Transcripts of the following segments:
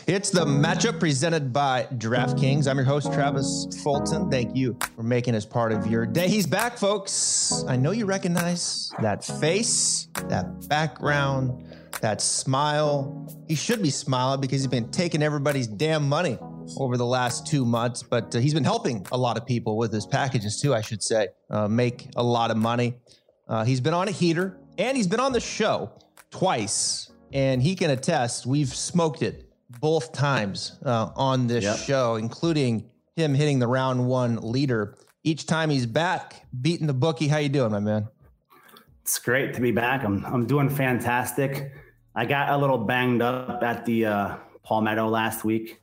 It's the matchup presented by DraftKings. I'm your host, Travis Fulton. Thank you for making us part of your day. He's back, folks. I know you recognize that face, that background, that smile. He should be smiling because he's been taking everybody's damn money over the last 2 months, but he's been helping a lot of people with his packages too, I should say, make a lot of money. He's been on a heater and he's been on the show twice, and he can attest we've smoked it both times on this show, including him hitting the round one leader. Each time he's back, beating the bookie. How you doing, my man? It's great to be back. I'm doing fantastic. I got a little banged up at the Palmetto last week.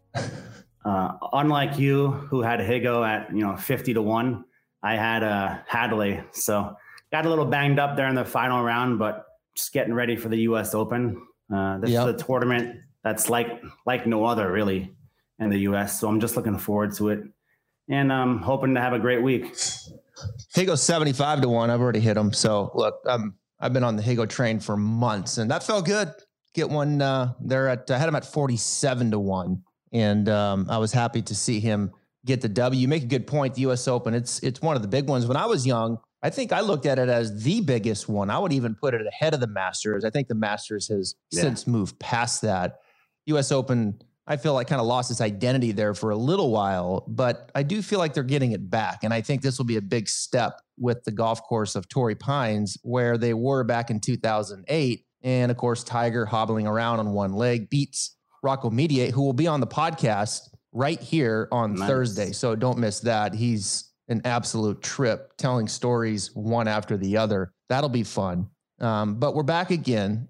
Unlike you, who had Higo at 50-1, I had Hadley. So got a little banged up there in the final round, but just getting ready for the U.S. Open. This is a tournament that's like no other really in the U.S. So I'm just looking forward to it, and I'm hoping to have a great week. Higo's 75-1. I've already hit him. So look, I've been on the Higo train for months, and that felt good. Get one there I had him at 47-1, and I was happy to see him get the W. You make a good point. The U.S. Open, it's one of the big ones. When I was young, I think I looked at it as the biggest one. I would even put it ahead of the Masters. I think the Masters has since moved past that. U.S. Open, I feel like kind of lost its identity there for a little while, but I do feel like they're getting it back. And I think this will be a big step with the golf course of Torrey Pines, where they were back in 2008. And of course, Tiger hobbling around on one leg beats Rocco Mediate, who will be on the podcast right here on Thursday. So don't miss that. He's an absolute trip, telling stories one after the other. That'll be fun. But we're back again.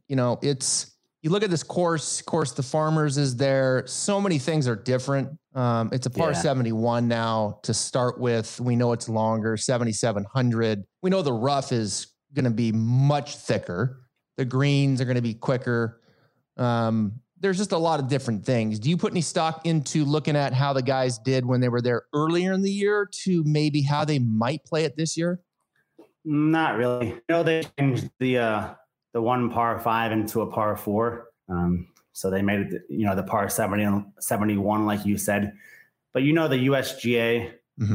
You look at this course, the Farmers is there. So many things are different. It's a par 71 now to start with. We know it's longer, 7,700. We know the rough is going to be much thicker. The greens are going to be quicker. There's just a lot of different things. Do you put any stock into looking at how the guys did when they were there earlier in the year to maybe how they might play it this year? Not really. They changed the one par 5 into a par 4. So they made it, the par 70 and 71, like you said. But the USGA,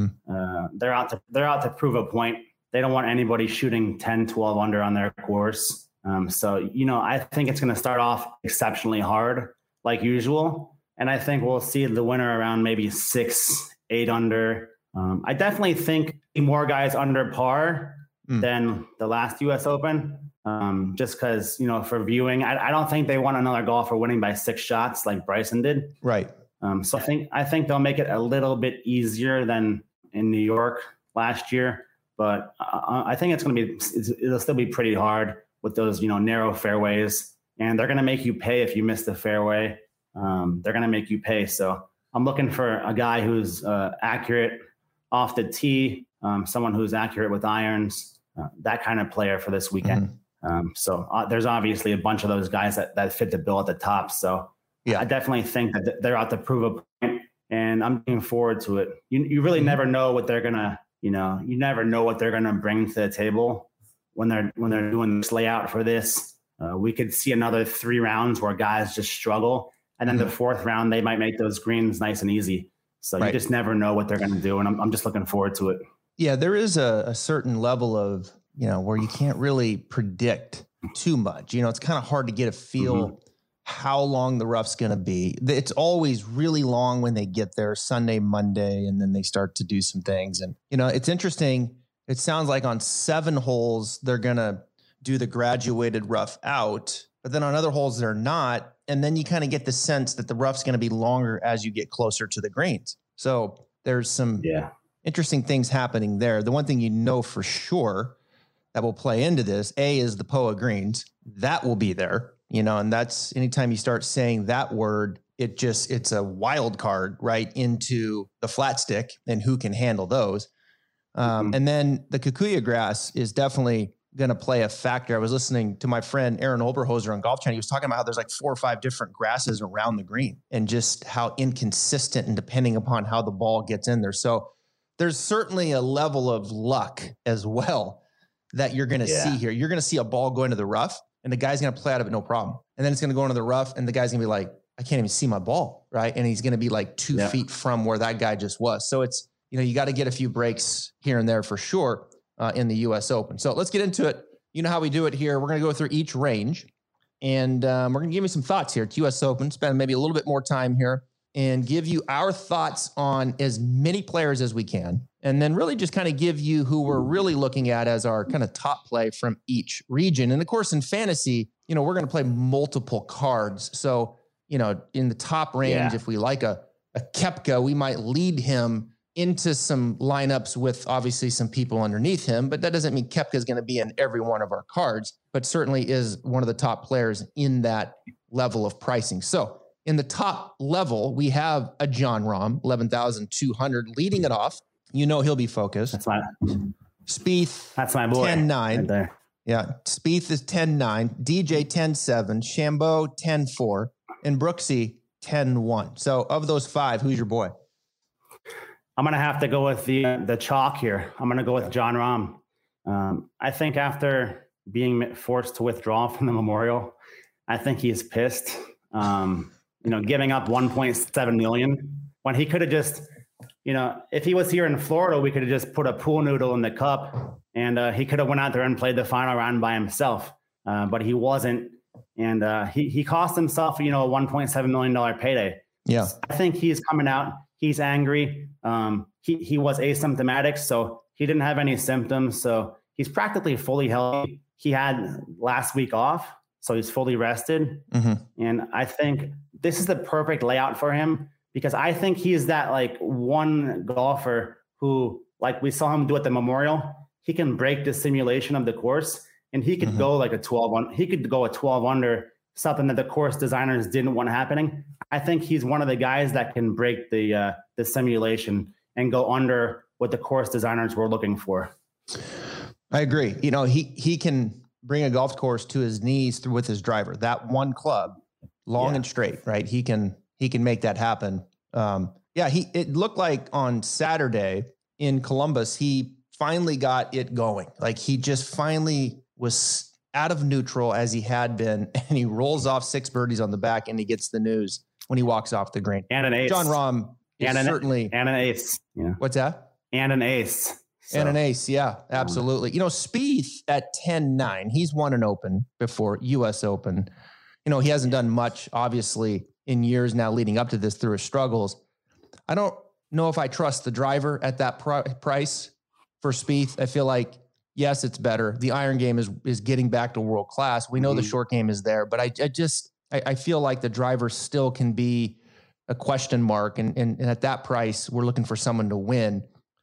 they're out to prove a point. They don't want anybody shooting 10, 12 under on their course. So I think it's going to start off exceptionally hard, like usual. And I think we'll see the winner around maybe 6, 8 under. I definitely think more guys under par than the last U.S. Open. Just because, for viewing, I don't think they want another golfer winning by 6 shots like Bryson did. Right. So I think they'll make it a little bit easier than in New York last year. But I think it'll still be pretty hard with those, narrow fairways. And they're going to make you pay if you miss the fairway. They're going to make you pay. So I'm looking for a guy who's accurate off the tee, someone who's accurate with irons, that kind of player for this weekend. So there's obviously a bunch of those guys that fit the bill at the top. So I definitely think that they're out to prove a point, and I'm looking forward to it. You really never know what they're gonna, you never know what they're gonna bring to the table when they're doing this layout for this. We could see another 3 rounds where guys just struggle, and then the 4th round they might make those greens nice and easy. So you just never know what they're gonna do, and I'm just looking forward to it. Yeah, there is a certain level of where you can't really predict too much. It's kind of hard to get a feel how long the rough's going to be. It's always really long when they get there, Sunday, Monday, and then they start to do some things. And, it's interesting. It sounds like on 7 holes, they're going to do the graduated rough out, but then on other holes, they're not. And then you kind of get the sense that the rough's going to be longer as you get closer to the greens. So there's some interesting things happening there. The one thing for sure that will play into this, is the POA greens. That will be there, and that's anytime you start saying that word, it's a wild card right into the flat stick and who can handle those. And then the Kikuyu grass is definitely going to play a factor. I was listening to my friend Aaron Oberhoser on Golf Channel. He was talking about how there's like 4 or 5 different grasses around the green and just how inconsistent and depending upon how the ball gets in there. So there's certainly a level of luck as well that you're going to see here. You're going to see a ball go into the rough and the guy's going to play out of it no problem. And then it's going to go into the rough and the guy's going to be like, I can't even see my ball, right? And he's going to be like 2 feet from where that guy just was. So it's, you got to get a few breaks here and there for sure in the U.S. Open. So let's get into it. You know how we do it here. We're going to go through each range, and we're going to give you some thoughts here. It's U.S. Open. Spend maybe a little bit more time here and give you our thoughts on as many players as we can. And then really just kind of give you who we're really looking at as our kind of top play from each region. And of course, in fantasy, we're going to play multiple cards. So, in the top range, if we like a Koepka, we might lead him into some lineups with obviously some people underneath him, but that doesn't mean Koepka is going to be in every one of our cards, but certainly is one of the top players in that level of pricing. So in the top level, we have a Jon Rahm, 11,200 leading it off. He'll be focused. That's my Spieth. That's my boy. 10-9. Right there. Yeah. Spieth is 10-9, DJ 10-7, Shambo 10-4, and Brooksy 10-1. So of those five, who's your boy? I'm going to have to go with the chalk here. I'm going to go with Jon Rahm. I think after being forced to withdraw from the Memorial, I think he's pissed. Giving up $1.7 million when he could have just, if he was here in Florida, we could have just put a pool noodle in the cup and he could have went out there and played the final round by himself. But he wasn't. And he cost himself, a $1.7 million payday. Yeah. I think he's coming out. He's angry. He was asymptomatic, so he didn't have any symptoms. So he's practically fully healthy. He had last week off, so he's fully rested. Mm-hmm. And I think this is the perfect layout for him because I think he's that one golfer who, like we saw him do at the Memorial, he can break the simulation of the course and he could go a 12 he could go a 12 under, something that the course designers didn't want happening. I think he's one of the guys that can break the simulation and go under what the course designers were looking for. I agree. He can bring a golf course to his knees with his driver. That one club, long and straight, right? He can make that happen. It looked like on Saturday in Columbus, he finally got it going. Like he just finally was out of neutral as he had been, and he rolls off 6 birdies on the back, and he gets the news when he walks off the green. And an ace. Jon Rahm is certainly and an ace. Yeah. What's that? And an ace. So. And an ace, yeah, absolutely. Spieth at 10-9, he's won an Open before, U.S. Open. He hasn't done much, obviously, in years now leading up to this through his struggles. I don't know if I trust the driver at that price for Spieth. I feel like, yes, it's better. The iron game is getting back to world class. We know the short game is there, but I feel like the driver still can be a question mark. And at that price, we're looking for someone to win.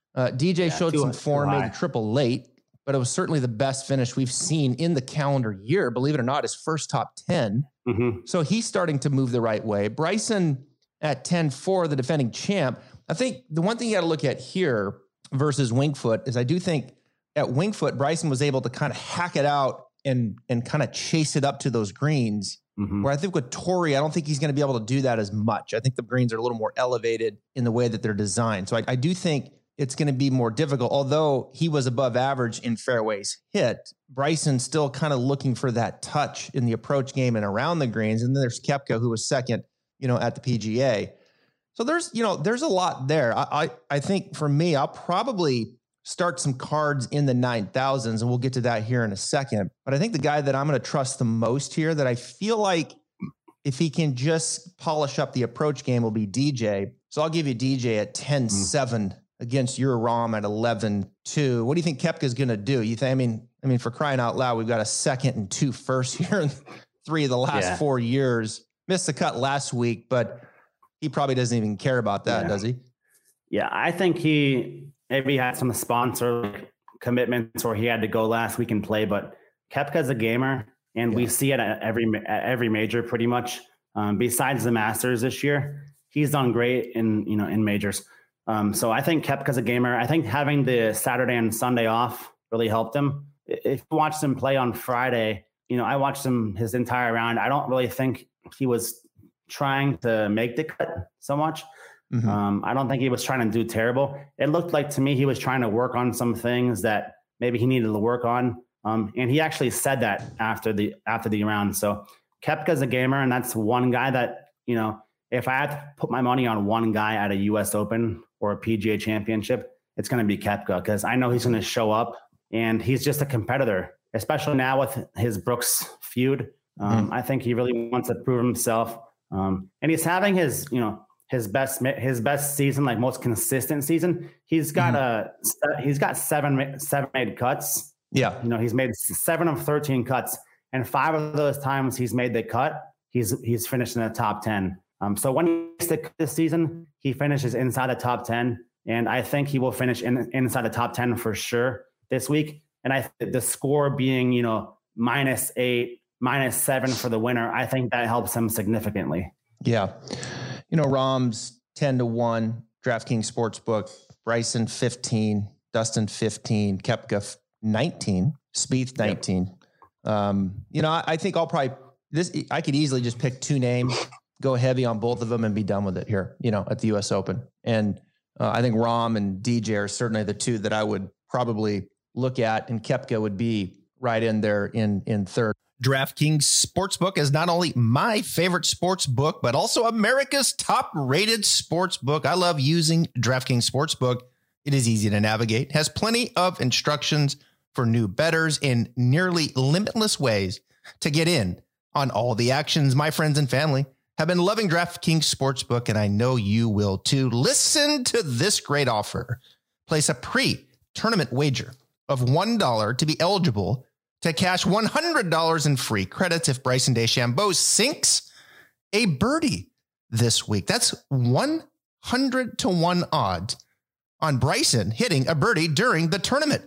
DJ showed some form, made a triple late, but it was certainly the best finish we've seen in the calendar year. Believe it or not, his first top 10. Mm-hmm. So he's starting to move the right way. Bryson at 10-4, the defending champ. I think the one thing you got to look at here versus Winged Foot is I do think at Winged Foot, Bryson was able to kind of hack it out and kind of chase it up to those greens. Mm-hmm. Where I think with Torrey, I don't think he's going to be able to do that as much. I think the greens are a little more elevated in the way that they're designed. So I do think it's going to be more difficult. Although he was above average in fairways hit, Bryson's still kind of looking for that touch in the approach game and around the greens. And then there's Koepka, who was second, at the PGA. So there's a lot there. I think for me, I'll probably start some cards in the 9,000s, and we'll get to that here in a second. But I think the guy that I'm going to trust the most here, that I feel like if he can just polish up the approach game, will be DJ. So I'll give you DJ at 10-7 against your Rahm at 11-2. What do you think Koepka's going to do? You think? I mean, for crying out loud, we've got a second and 2 firsts here in 3 of the last 4 years. Missed the cut last week, but he probably doesn't even care about that, does he? Yeah, I think he maybe had some sponsor commitments or he had to go last week and play, but Koepka's a gamer, and we see it at every major pretty much. Besides the Masters this year, he's done great in majors. So I think Koepka's a gamer. I think having the Saturday and Sunday off really helped him. If you watched him play on Friday, I watched him his entire round. I don't really think he was trying to make the cut so much. Mm-hmm. I don't think he was trying to do terrible. It looked like to me he was trying to work on some things that maybe he needed to work on. And he actually said that after the round. So Koepka's a gamer, and that's one guy that if I had to put my money on one guy at a US Open or a PGA Championship, it's going to be Koepka, because I know he's going to show up and he's just a competitor, especially now with his Brooks feud. I think he really wants to prove himself. And he's having his best season, like most consistent season. He's got seven made cuts. Yeah. He's made 7 of 13 cuts, and 5 of those times he's made the cut, he's finished in the top 10. So when he sticks this season, he finishes inside the top 10. And I think he will finish inside the top 10 for sure this week. And the score being, -8, -7 for the winner, I think that helps him significantly. Yeah. Rahm's 10-1, DraftKings Sportsbook, Bryson 15, Dustin 15, Koepka 19, Spieth 19. Yep. I think I could easily just pick 2 names, go heavy on both of them and be done with it here, at the US Open. And I think Rahm and DJ are certainly the 2 that I would probably look at, and Koepka would be right in there in third. DraftKings Sportsbook is not only my favorite sports book, but also America's top-rated sports book. I love using DraftKings Sportsbook. It is easy to navigate, has plenty of instructions for new bettors, and nearly limitless ways to get in on all the actions. My friends and family have been loving DraftKings Sportsbook, and I know you will too. Listen to this great offer. Place a pre-tournament wager of $1 to be eligible to cash $100 in free credits if Bryson DeChambeau sinks a birdie this week. That's 100-1 odds on Bryson hitting a birdie during the tournament.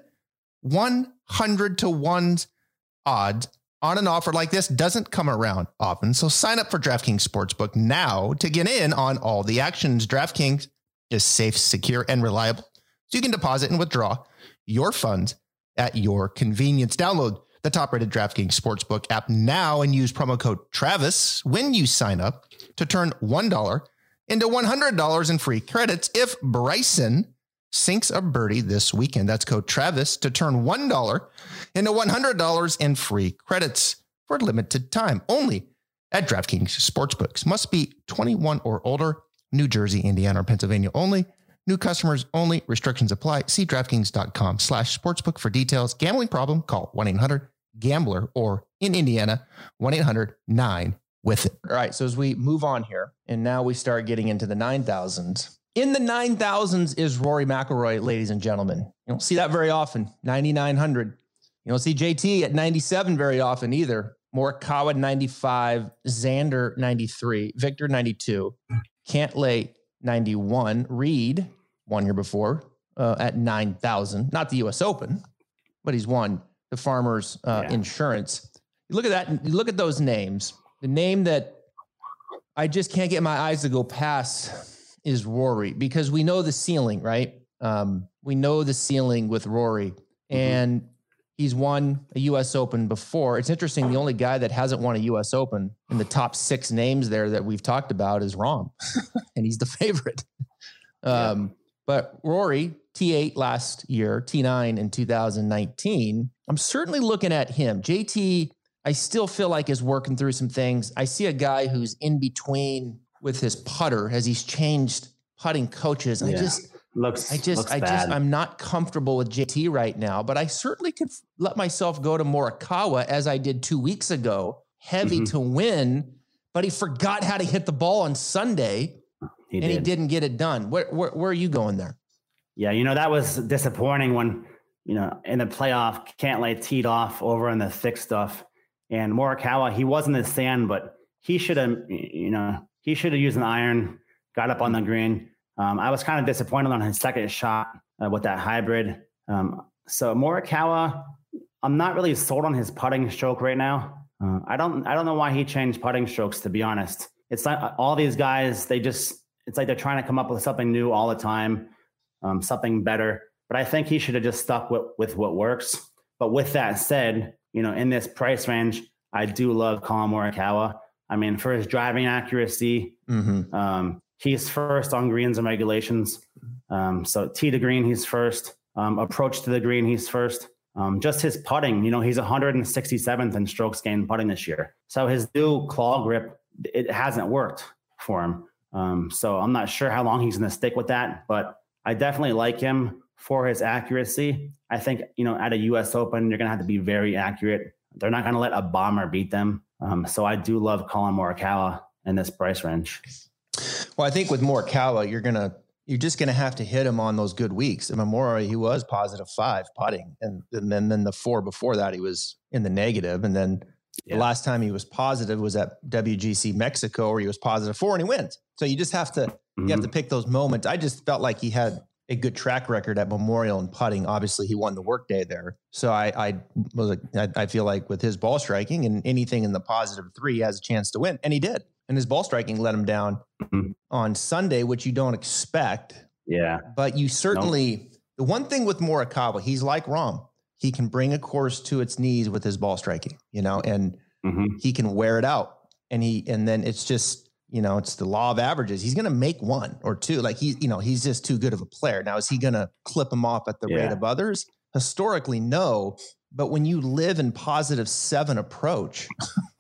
100-1 odds on an offer like this doesn't come around often. So sign up for DraftKings Sportsbook now to get in on all the actions. DraftKings is safe, secure, and reliable, so you can deposit and withdraw your funds at your convenience. Download the top-rated DraftKings Sportsbook app now and use promo code Travis when you sign up to turn $1 into $100 in free credits if Bryson sinks a birdie this weekend. That's code Travis to turn $1 into $100 in free credits for a limited time only at DraftKings Sportsbooks. Must be 21 or older, New Jersey, Indiana, or Pennsylvania only. New customers only. Restrictions apply. See DraftKings.com/sportsbook for details. Gambling problem? Call 1-800-GAMBLER or in Indiana, 1-800-9-WITH-IT. All right. So as we move on here, and now we start getting into the 9,000s. In the 9,000s is Rory McIlroy, ladies and gentlemen. You don't see that very often. 9,900. You don't see JT at 97 very often either. Morikawa 95, Xander 93, Victor 92, Cantlay 91, Reed 1 year before at 9,000. Not the U.S. Open, but he's won the Farmers Insurance. You look at that, and you look at those names. The name that I just can't get my eyes to go past is Rory, because we know the ceiling, right? We know the ceiling with Rory, and he's won a U.S. Open before. It's interesting. The only guy that hasn't won a U.S. Open in the top 6 names there that we've talked about is Rahm, and he's the favorite. But Rory, T8 last year, T9 in 2019. I'm certainly looking at him. JT, I still feel like is working through some things. I see a guy who's in between with his putter as he's changed putting coaches. I'm not comfortable with JT right now, but I certainly could let myself go to Morikawa as I did 2 weeks ago, heavy to win, but he forgot how to hit the ball on Sunday he didn't get it done. Where are you going there? Yeah. That was disappointing when, in the playoff, Cantlay teed off over in the thick stuff, and Morikawa, he was in the sand, but he should have, used an iron, got up on the green. I was kind of disappointed on his second shot with that hybrid. So Morikawa, I'm not really sold on his putting stroke right now. I don't know why he changed putting strokes, to be honest. It's like all these guys, it's like they're trying to come up with something new all the time, something better. But I think he should have just stuck with what works. But with that said, in this price range, I do love Collin Morikawa. I mean, for his driving accuracy, he's first on greens and regulations. So tee to green, he's first. Approach to the green, he's first. Just his putting, he's 167th in strokes gained putting this year. So his new claw grip, it hasn't worked. for him. So I'm not sure how long he's going to stick with that, but I definitely like him for his accuracy. I think, at a US Open, you're going to have to be very accurate. They're not going to let a bomber beat them. So I do love Collin Morikawa in this price range. Well, I think with Morikawa, you're just going to have to hit him on those good weeks. And Memorial, he was +5 putting. And then the 4 before that, he was in the negative. And then the last time he was positive was at WGC Mexico, where he was +4 and he wins. So you just have to, you have to pick those moments. I just felt like he had a good track record at Memorial and putting. Obviously he won the workday there. So I feel like with his ball striking and anything in the +3, he has a chance to win. And he did. And his ball striking let him down on Sunday, which you don't expect. Yeah. But you certainly, the one thing with Morikawa, he's like Rahm. He can bring a course to its knees with his ball striking, and he can wear it out. And then it's just, it's the law of averages. He's going to make 1 or 2. Like he's just too good of a player. Now, is he going to clip him off at the rate of others? Historically, no. But when you live in +7 approach,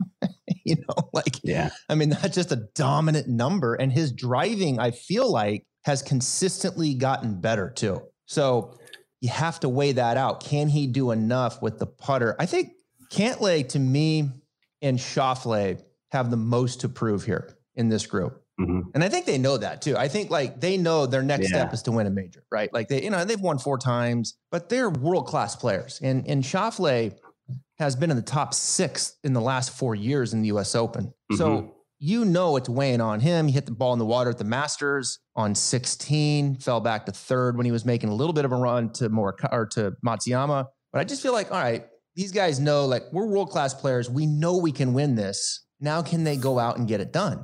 I mean, that's just a dominant number. And his driving, I feel like, has consistently gotten better too. So you have to weigh that out. Can he do enough with the putter? I think Cantlay, to me, and Schauffele have the most to prove here in this group. And I think they know that too. I think they know their next step is to win a major, right? Like they've won 4 times, but they're world-class players. And Schauffele has been in the top 6 in the last 4 years in the US Open. So it's weighing on him. He hit the ball in the water at the Masters on 16, fell back to 3rd when he was making a little bit of a run to Matsuyama. But I just feel like, all right, these guys know, we're world-class players. We know we can win this. Now can they go out and get it done?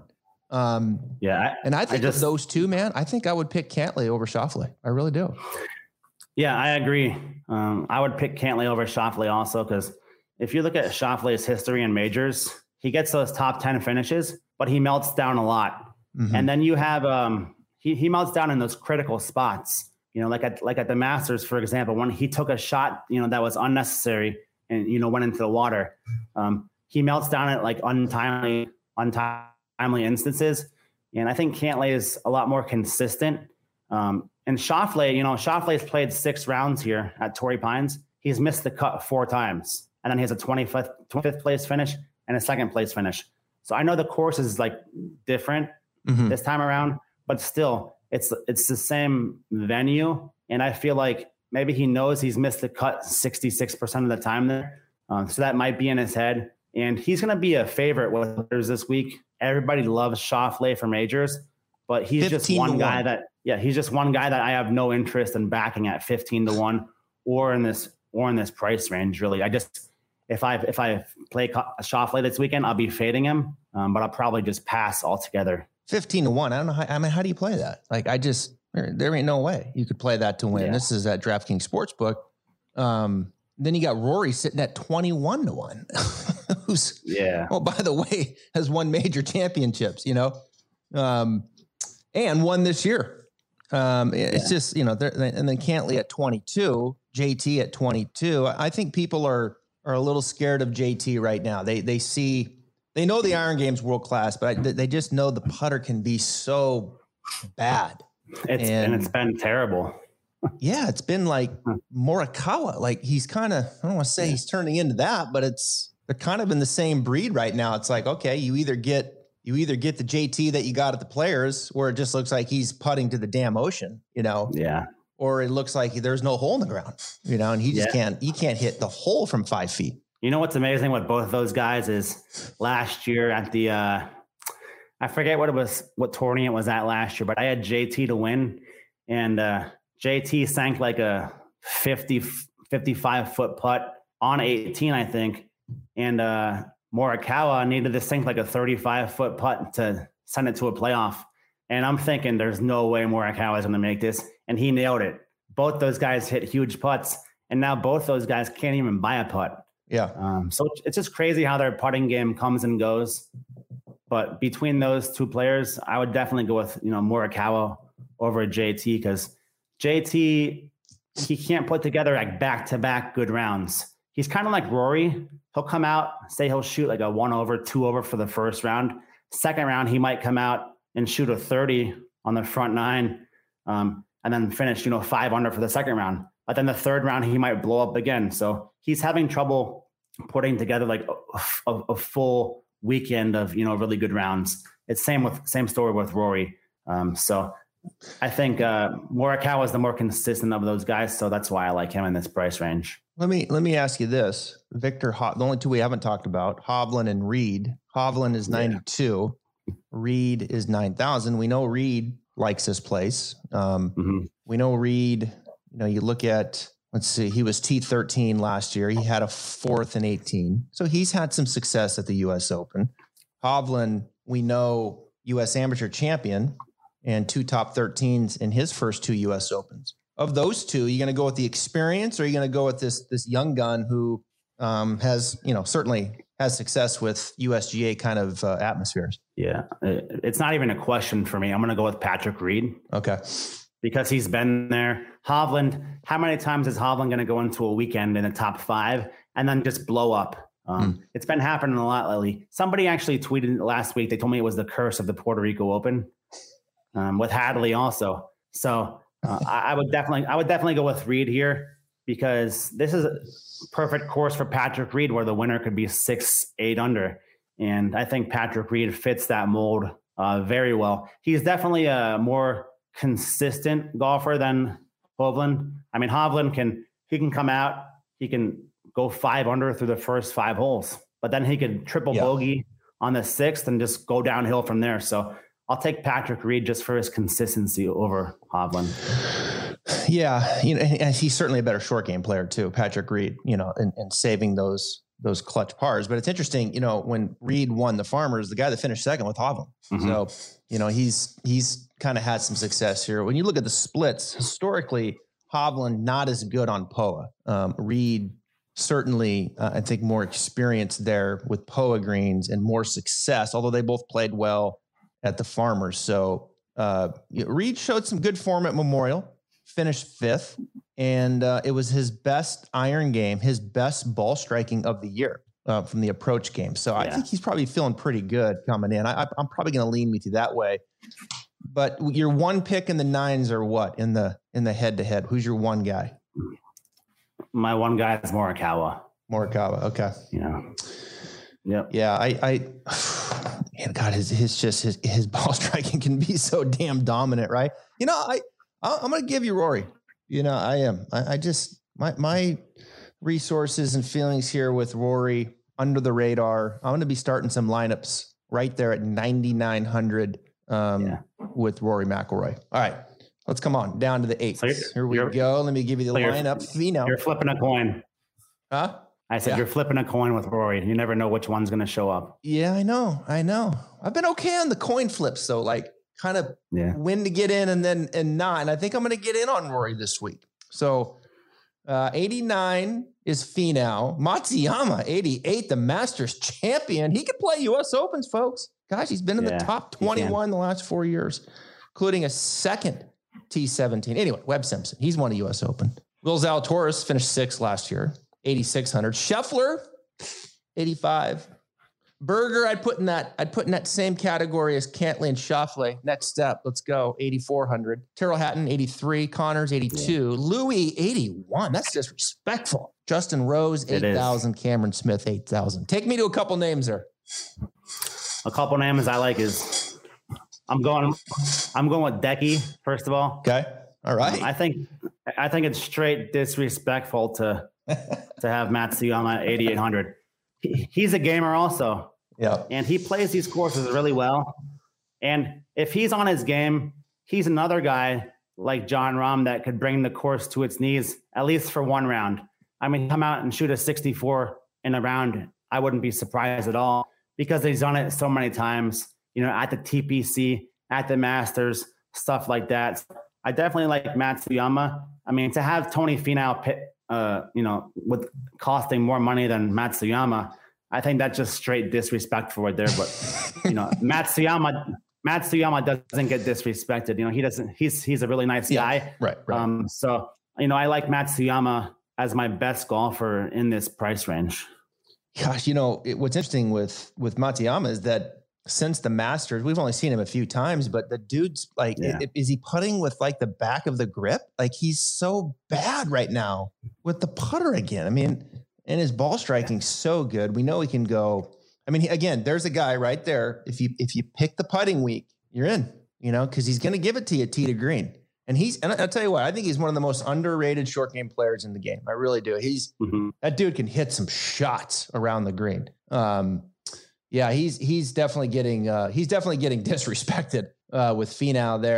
And I think of those two, man, I think I would pick Cantlay over Schauffele. I really do. Yeah, I agree. I would pick Cantlay over Schauffele also, because if you look at Schauffele's history in majors, he gets those top 10 finishes, but he melts down a lot. And then you have he melts down in those critical spots. Like at the Masters, for example, when he took a shot, that was unnecessary and went into the water. He melts down at untimely instances. And I think Cantlay is a lot more consistent. And Schauffele, Schauffele's played 6 rounds here at Torrey Pines. He's missed the cut 4 times. And then he has a 25th place finish and a 2nd place finish. So I know the course is different this time around, but still it's the same venue. And I feel like maybe he knows he's missed the cut 66% of the time there. So that might be in his head. And he's going to be a favorite with players this week. Everybody loves Schauffele for majors, but he's just one guy that I have no interest in backing at 15-1 or in this price range. Really, if I play Schauffele this weekend, I'll be fading him, but I'll probably just pass altogether. 15-1. I don't know. How do you play that? There ain't no way you could play that to win. This is at DraftKings Sportsbook. Then you got Rory sitting at 21-1, who's, by the way, has won major championships, and won this year. It's just, and then Cantlay at 22, JT at 22. I think people are a little scared of JT right now. They know the iron game's world-class, but they just know the putter can be so bad. It's been terrible. Yeah, it's been like Morikawa. He's kind of, I don't want to say he's turning into that, but they're kind of in the same breed right now. It's like, okay, you either get the JT that you got at the Players, where it just looks like he's putting to the damn ocean, or it looks like there's no hole in the ground, and he just can't hit the hole from 5 feet. What's amazing with both of those guys is last year at the, I forget what tourney it was at last year, but I had JT to win, and JT sank a 55 foot putt on 18, I think. And Morikawa needed to sink a 35 foot putt to send it to a playoff. And I'm thinking there's no way Morikawa is going to make this. And he nailed it. Both those guys hit huge putts. And now both those guys can't even buy a putt. Yeah. So it's just crazy how their putting game comes and goes. But between those two players, I would definitely go with, Morikawa over JT, because JT, he can't put together back-to-back good rounds. He's kind of like Rory. He'll come out, say he'll shoot a 1 over, 2 over for the first round. Second round, he might come out and shoot a 30 on the front nine, and then finish, 5 under for the second round. But then the third round, he might blow up again. So he's having trouble putting together like a full weekend of, really good rounds. It's same story with Rory. So I think Morikawa is the more consistent of those guys. So that's why I like him in this price range. Let me ask you this. The only two we haven't talked about, Hovland and Reed. Hovland is 92. Reed is 9,000. We know Reed likes this place. We know Reed, you look at, let's see, he was T13 last year. He had a 4th in 18. So he's had some success at the US Open. Hovland, we know US Amateur champion and 2 top 13s in his first 2 US Opens. Of those two, are you going to go with the experience, or are you going to go with this young gun who has, certainly has success with USGA kind of atmospheres? Yeah, it's not even a question for me. I'm going to go with Patrick Reed. Okay. Because he's been there. Hovland, how many times is Hovland going to go into a weekend in the top 5 and then just blow up? It's been happening a lot lately. Somebody actually tweeted last week. They told me it was the curse of the Puerto Rico Open with Hadley also. So I would definitely go with Reed here, because this is a perfect course for Patrick Reed where the winner could be 6-8 under. And I think Patrick Reed fits that mold very well. He's definitely a more consistent golfer than Hovland. I mean, Hovland can come out, he can go 5 under through the first 5 holes, but then he could triple bogey on the 6th and just go downhill from there. So I'll take Patrick Reed just for his consistency over Hovland. Yeah, and he's certainly a better short game player too, Patrick Reed, and saving those clutch pars. But it's interesting, when Reed won the Farmers, the guy that finished second with Hovland. So, he's kind of had some success here. When you look at the splits, historically, Hovland not as good on POA. Reed certainly, I think, more experience there with POA greens and more success, although they both played well at the Farmers. So Reed showed some good form at Memorial, finished 5th, and it was his best iron game, his best ball striking of the year from the approach game. So I think he's probably feeling pretty good coming in. I'm probably going to lean me to that way. But your one pick in the 9s are what in the head-to-head? Who's your one guy? My one guy is Morikawa. Okay. Yeah. Yep. Yeah. God, his ball striking can be so damn dominant, right? I'm going to give you Rory. I am. I just my resources and feelings here with Rory under the radar. I'm going to be starting some lineups right there at 9,900 with Rory McIlroy. All right, let's come on down to the 8th. So here we go. Let me give you the lineup. You're flipping a coin. Huh? I said you're flipping a coin with Rory. You never know which one's going to show up. Yeah, I know. I've been okay on the coin flips, so like kind of when to get in and not. And I think I'm going to get in on Rory this week. So 89 is Finau. Matsuyama, 88, the Masters champion. He could play U.S. Opens, folks. Gosh, he's been in the top 21 the last 4 years, including a second T17. Anyway, Webb Simpson, he's won a U.S. Open. Will Zalatoris finished 6th last year, 8,600. Scheffler, 85. Berger, I'd put in that same category as Cantlay and Schauffele. Next step, let's go, 8,400. Tyrrell Hatton, 83. Connors, 82. Louis, 81. That's disrespectful. Justin Rose, 8,000. Cameron Smith, 8,000. Take me to a couple names there. A couple names I like is I'm going with Decky, first of all. Okay. All right. I think it's straight disrespectful to have Matsuyama at 8,800. He's a gamer also. Yeah. And he plays these courses really well. And if he's on his game, he's another guy like Jon Rahm that could bring the course to its knees, at least for one round. I mean, come out and shoot a 64 in a round. I wouldn't be surprised at all because he's done it so many times, at the TPC, at the Masters, stuff like that. I definitely like Matsuyama. I mean, to have Tony Finau with costing more money than Matsuyama, I think that's just straight disrespectful right there. But Matsuyama doesn't get disrespected. He doesn't. He's a really nice guy. Right. So I like Matsuyama as my best golfer in this price range. Gosh, what's interesting with Matsuyama is that since the Masters. We've only seen him a few times, but the dude's like, is he putting with like the back of the grip? Like he's so bad right now with the putter again. I mean, and his ball striking so good. We know he can go. I mean, again, there's a guy right there. If you pick the putting week, you're in, because he's going to give it to you tee to green. And I'll tell you what, I think he's one of the most underrated short game players in the game. I really do. That dude can hit some shots around the green. Yeah, he's definitely getting disrespected with Finau there.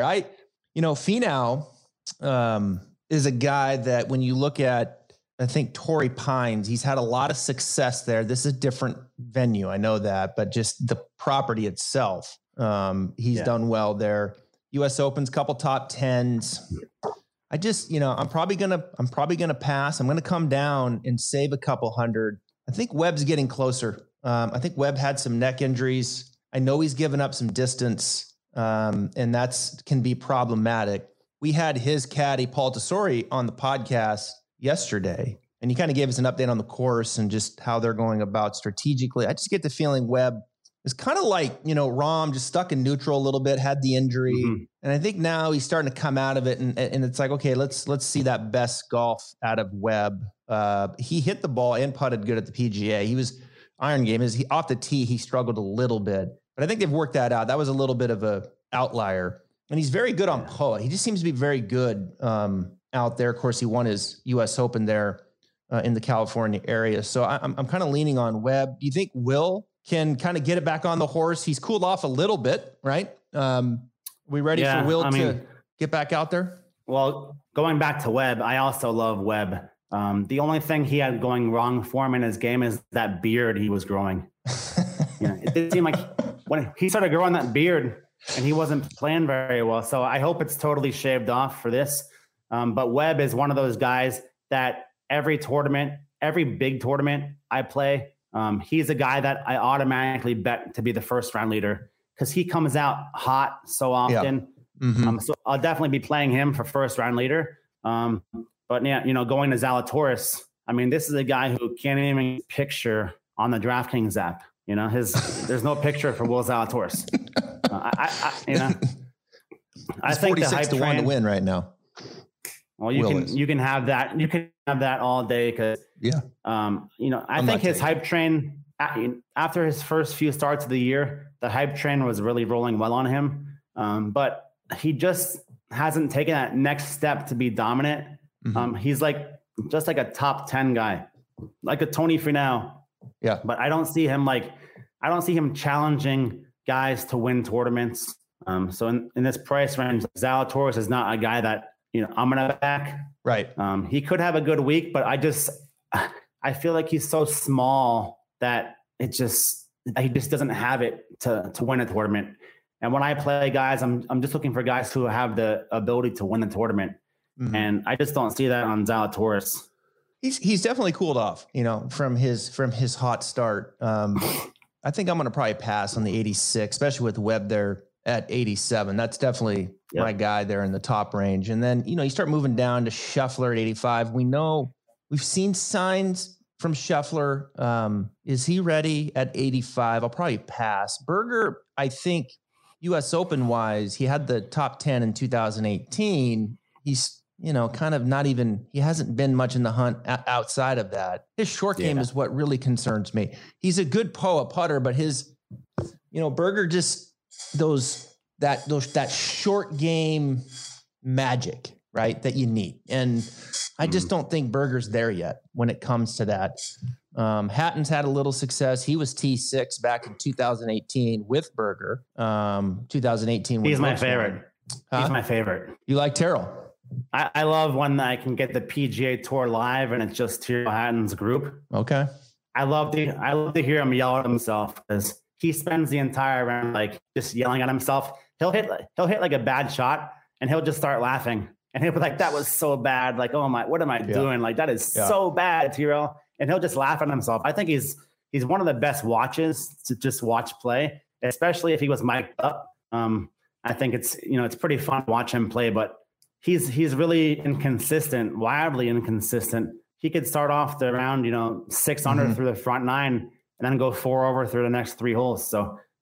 Finau is a guy that when you look at, I think Torrey Pines, he's had a lot of success there. This is a different venue, I know that, but just the property itself, he's done well there. U.S. Open's couple top 10s. I just, I'm probably gonna pass. I'm gonna come down and save a couple hundred. I think Webb's getting closer. I think Webb had some neck injuries. I know he's given up some distance, and that's can be problematic. We had his caddy, Paul Tesori, on the podcast yesterday, and he kind of gave us an update on the course and just how they're going about strategically. I just get the feeling Webb is kind of like, Rahm, just stuck in neutral a little bit, had the injury. Mm-hmm. And I think now he's starting to come out of it. And it's like, okay, let's see that best golf out of Webb. He hit the ball and putted good at the PGA. He was iron game. Off the tee, he struggled a little bit. But I think they've worked that out. That was a little bit of a outlier. And he's very good on POA. He just seems to be very good out there. Of course, he won his U.S. Open there in the California area. So I'm kind of leaning on Webb. Do you think Will can kind of get it back on the horse? He's cooled off a little bit, right? We ready for Will to get back out there? Well, going back to Webb, I also love Webb. The only thing he had going wrong for him in his game is that beard he was growing. It did seem like when he started growing that beard and he wasn't playing very well. So I hope it's totally shaved off for this. But Webb is one of those guys that every big tournament I play, he's a guy that I automatically bet to be the first round leader because he comes out hot so often. Yeah. Mm-hmm. So I'll definitely be playing him for first round leader. But yeah, going to Zalatoris, I mean, this is a guy who can't even picture on the DraftKings app. There's no picture for Will Zalatoris. I think 46 to 1 to win right now. Well, you can have that. You can have that all day because I think his hype train after his first few starts of the year, the hype train was really rolling well on him. But he just hasn't taken that next step to be dominant. Mm-hmm. He's just like a top 10 guy, like a Tony Finau. Yeah. But I don't see him challenging guys to win tournaments. So in this price range, Zalatoris is not a guy that, I'm going to back. Right. He could have a good week, but I feel like he's so small that he just doesn't have it to win a tournament. And when I play guys, I'm just looking for guys who have the ability to win the tournament. Mm-hmm. And I just don't see that on Zalatoris. He's definitely cooled off, from his hot start. I think I'm going to probably pass on the 86, especially with Webb there at 87. That's definitely my guy there in the top range. And then, you start moving down to Scheffler at 85. We've seen signs from Scheffler. Is he ready at 85? I'll probably pass. Berger, I think U.S. Open wise, he had the top 10 in 2018. He's, kind of not even, he hasn't been much in the hunt outside of that. His short game is what really concerns me. He's a good POA putter, but his, Berger just that short game magic, right? That you need. And I just don't think Berger's there yet when it comes to that. Hatton's had a little success. He was T6 back in 2018 with Berger. 2018. He's my favorite. He's my favorite. You like Terrell? I love when I can get the PGA Tour live and it's just Tyrrell Hatton's group. Okay. I love to hear him yell at himself because he spends the entire round just yelling at himself. He'll hit like a bad shot and he'll just start laughing and he'll be like, "That was so bad! Like, oh my, what am I doing? Like, that is so bad, Tyrrell." And he'll just laugh at himself. I think he's one of the best watches to just watch play, especially if he was mic'd up. I think it's pretty fun to watch him play, but he's really inconsistent, wildly inconsistent. He could start off the round, 6 under through the front 9 and then go 4 over through the next 3 holes. So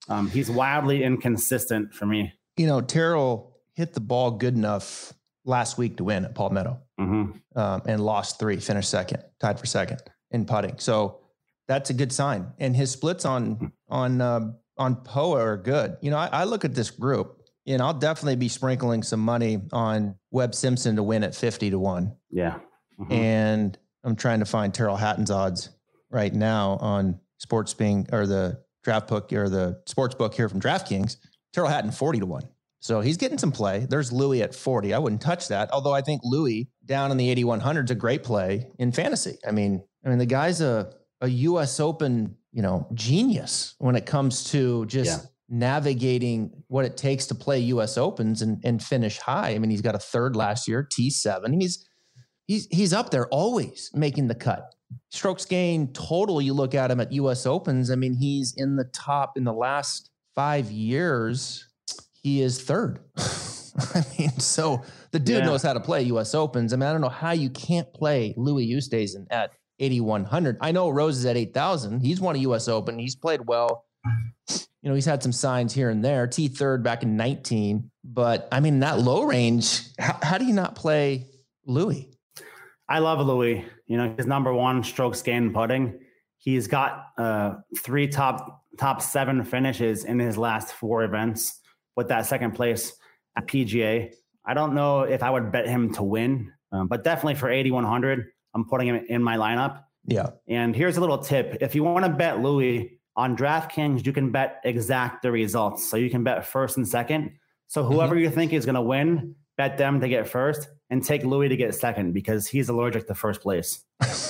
He's wildly inconsistent for me. You know, Terrell hit the ball good enough last week to win at Palmetto, and lost 3, finished second, tied for second in putting. So that's a good sign. And his splits on POA are good. You know, I look at this group, and I'll definitely be sprinkling some money on Webb Simpson to win at 50 to 1. Yeah. And I'm trying to find Terrell Hatton's odds right now on SportsBing or the draft book or the sports book here from DraftKings. Terrell Hatton 40 to 1. So he's getting some play. There's Louis at 40. I wouldn't touch that. Although I think Louis down in the 8,100 is a great play in fantasy. I mean, the guy's a US Open, genius when it comes to just navigating what it takes to play US Opens and finish high. I mean, he's got a third last year, T7. He's up there always making the cut. Strokes gained total, you look at him at US Opens. I mean, he's in the top in the last 5 years. He is third. I mean, so the dude knows how to play US Opens. I mean, I don't know how you can't play Louis Oosthuizen at 8,100. I know Rose is at 8,000. He's won a US Open. He's played well. He's had some signs here and there. T third back in 19. But I mean, that low range, how do you not play Louis? I love Louis. His number one strokes gained putting. He's got 3 top 7 finishes in his last 4 events with that second place at PGA. I don't know if I would bet him to win, but definitely for 8,100, I'm putting him in my lineup. Yeah. And here's a little tip. If you want to bet Louis on DraftKings, you can bet exact the results. So you can bet first and second. So whoever you think is going to win, bet them to get first and take Louis to get second because he's allergic to first place.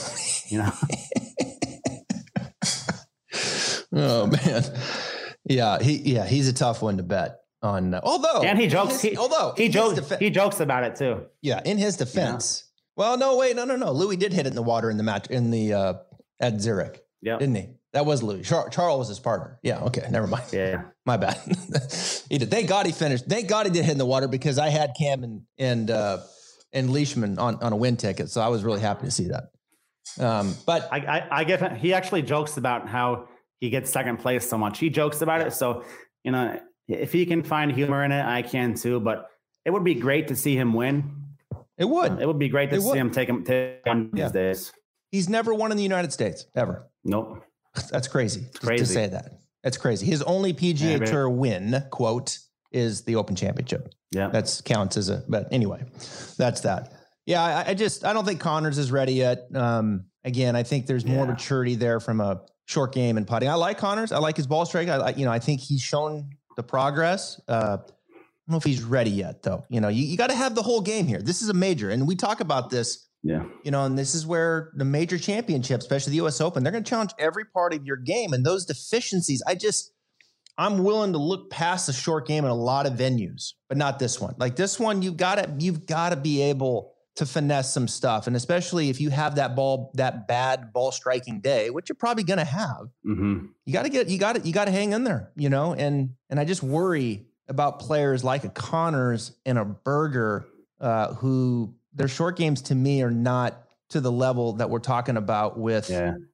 Oh man. Yeah. He's a tough one to bet on. And he jokes. He jokes about it too. Yeah. In his defense. Well, no, wait, no. Louis did hit it in the water in the match at Zurich. Yeah. Didn't he? That was Louis. Charles was his partner. Yeah. Okay. Never mind. Yeah. My bad. He did. Thank God he finished. Thank God he did hit in the water because I had Cam and Leishman on a win ticket. So I was really happy to see that. But I get him. He actually jokes about how he gets second place so much. He jokes about it. So, if he can find humor in it, I can too, but it would be great to see him win. It would. It would be great to see him take on these days. He's never won in the United States, ever. Nope. That's crazy. It's crazy to say that. That's crazy. His only PGA Tour win, quote, is the Open Championship. Yeah. That counts but anyway, that's that. Yeah, I don't think Connors is ready yet. Again, I think there's more maturity there from a short game and putting. I like Connors. I like his ball strike. I think he's shown the progress. I don't know if he's ready yet, though. You got to have the whole game here. This is a major, and we talk about this. Yeah. And this is where the major championships, especially the U.S. Open, they're going to challenge every part of your game, and those deficiencies. I'm willing to look past the short game in a lot of venues, but not this one. Like this one, you've got to be able to finesse some stuff, and especially if you have that bad ball striking day, which you're probably going to have. Mm-hmm. You got to hang in there. And I just worry about players like a Connors and a Berger, who their short games to me are not to the level that we're talking about with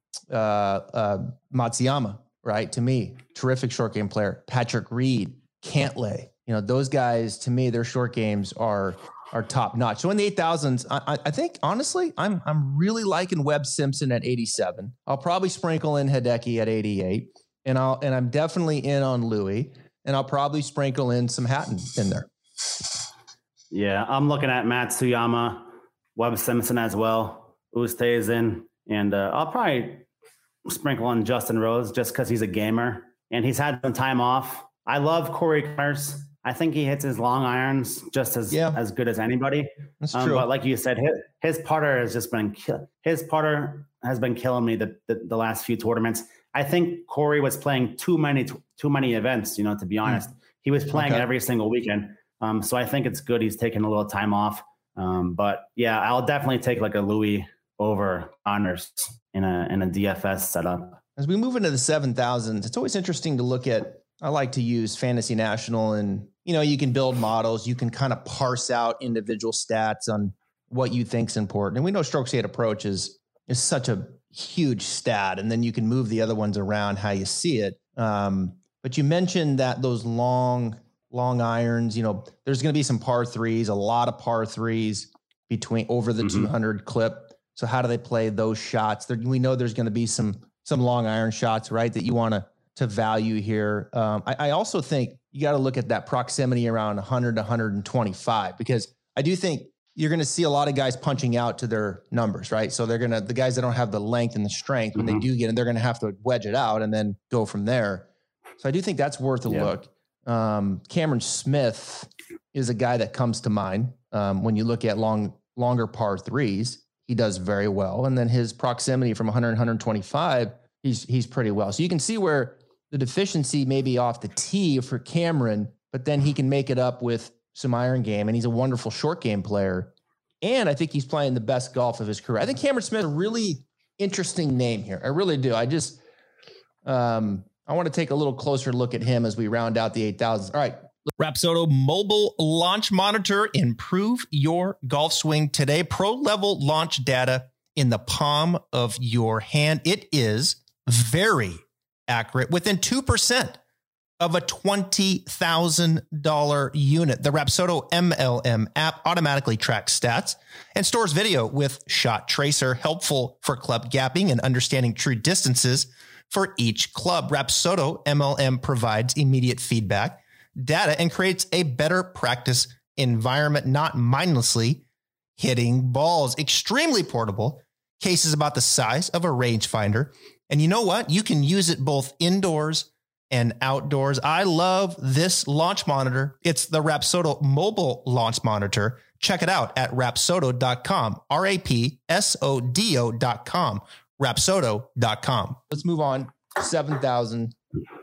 Matsuyama, right? To me, terrific short game player. Patrick Reed, Cantlay, those guys, to me, their short games are top notch. So in the 8,000s, I think honestly, I'm really liking Webb Simpson at 87. I'll probably sprinkle in Hideki at 88, and I'm definitely in on Louis. And I'll probably sprinkle in some Hatton in there. Yeah, I'm looking at Matsuyama, Webb Simpson as well, Oosthuizen, and I'll probably sprinkle in Justin Rose just because he's a gamer and he's had some time off. I love Corey Connors. I think he hits his long irons just as good as anybody. That's true. But like you said, his putter has just been his putter has been killing me the last few tournaments. I think Corey was playing too many events, to be honest. He was playing every single weekend. So I think it's good he's taking a little time off. But yeah, I'll definitely take like a Louis over Connors in a DFS setup. As we move into the 7,000s, it's always interesting to look at. I like to use Fantasy National, and you can build models. You can kind of parse out individual stats on what you think's important. And we know strokes gained approach is such a huge stat, and then you can move the other ones around how you see it. But you mentioned that those long irons, you know, there's going to be some par threes, a lot of par threes between over the 200 clip. So how do they play those shots? We know there's going to be some long iron shots, right, that you want to value here. I also think you got to look at that proximity around 100 to 125, because I do think you're going to see a lot of guys punching out to their numbers, right? So the guys that don't have the length and the strength, when they do get in, they're going to have to wedge it out and then go from there. So I do think that's worth a look. Cameron Smith is a guy that comes to mind when you look at longer par threes. He does very well. And then his proximity from 100, 125, he's pretty well. So you can see where the deficiency may be off the tee for Cameron, but then he can make it up with some iron game. And he's a wonderful short game player. And I think he's playing the best golf of his career. I think Cameron Smith is a really interesting name here. I really do. I just, I want to take a little closer look at him as we round out the 8,000s. All right. Rapsodo mobile launch monitor. Improve your golf swing today. Pro level launch data in the palm of your hand. It is very accurate, within 2% of a $20,000 unit. The Rapsodo MLM app automatically tracks stats and stores video with Shot Tracer, helpful for club gapping and understanding true distances for each club. Rapsodo MLM provides immediate feedback, data, and creates a better practice environment, not mindlessly hitting balls. Extremely portable. Case is about the size of a rangefinder. And you know what? You can use it both indoors and outdoors. I love this launch monitor. It's the Rapsodo mobile launch monitor. Check it out at rapsodo.com, rapsodo.com, rapsodo.com. Let's move on. 7,000.